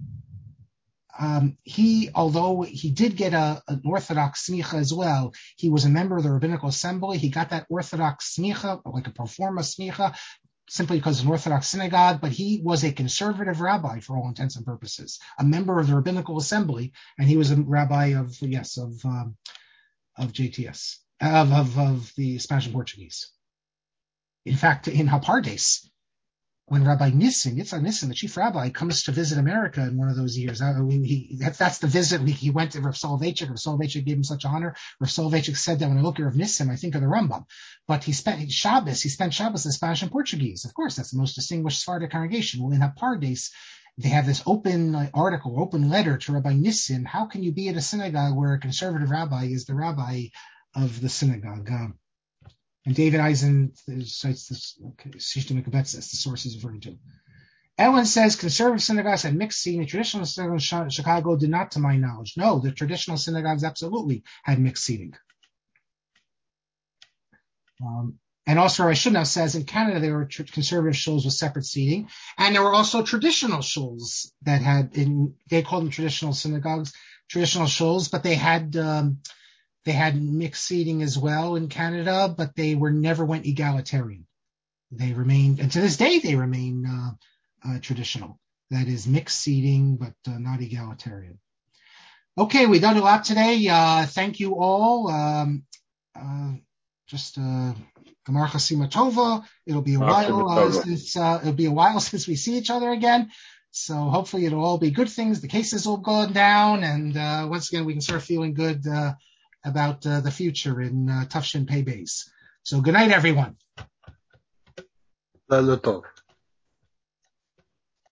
although he did get an Orthodox smicha as well, he was a member of the Rabbinical Assembly. He got that Orthodox smicha, like a pro forma smicha, simply because it's an Orthodox synagogue, but he was a conservative rabbi for all intents and purposes, a member of the Rabbinical Assembly, and he was a rabbi of JTS, of the Spanish and Portuguese. In fact, in Hapardes, when Rabbi Yitzhak Nissen, the chief rabbi, comes to visit America in one of those years, that's the visit. He went to Rav Soloveitchik. Rav Soloveitchik gave him such honor. Rav Soloveitchik said that when I look at Rav Nissen, I think of the Rambam. But he spent Shabbos in Spanish and Portuguese. Of course, that's the most distinguished Sephardic congregation. Well, in Hapardes, they have this open letter to Rabbi Nissen. How can you be at a synagogue where a conservative rabbi is the rabbi of the synagogue? And David Eisen cites this, Sishta Mekabetz, the source is referring to. Ellen says conservative synagogues had mixed seating. The traditional synagogues in Chicago did not, to my knowledge. No, the traditional synagogues absolutely had mixed seating. And also, Rishonah says in Canada there were conservative shuls with separate seating, and there were also traditional shuls that they called them traditional synagogues, traditional shuls, but they had mixed seating as well in Canada, but they never went egalitarian. They remained, and to this day, they remain traditional. That is mixed seating, but not egalitarian. Okay, we've done a lot today. Thank you all. Gemar Chasima Tova. It'll be a while since we see each other again. So hopefully it'll all be good things. The cases will go down, and once again we can start feeling good about the future in Tafshin Pei Beis. So good night, everyone.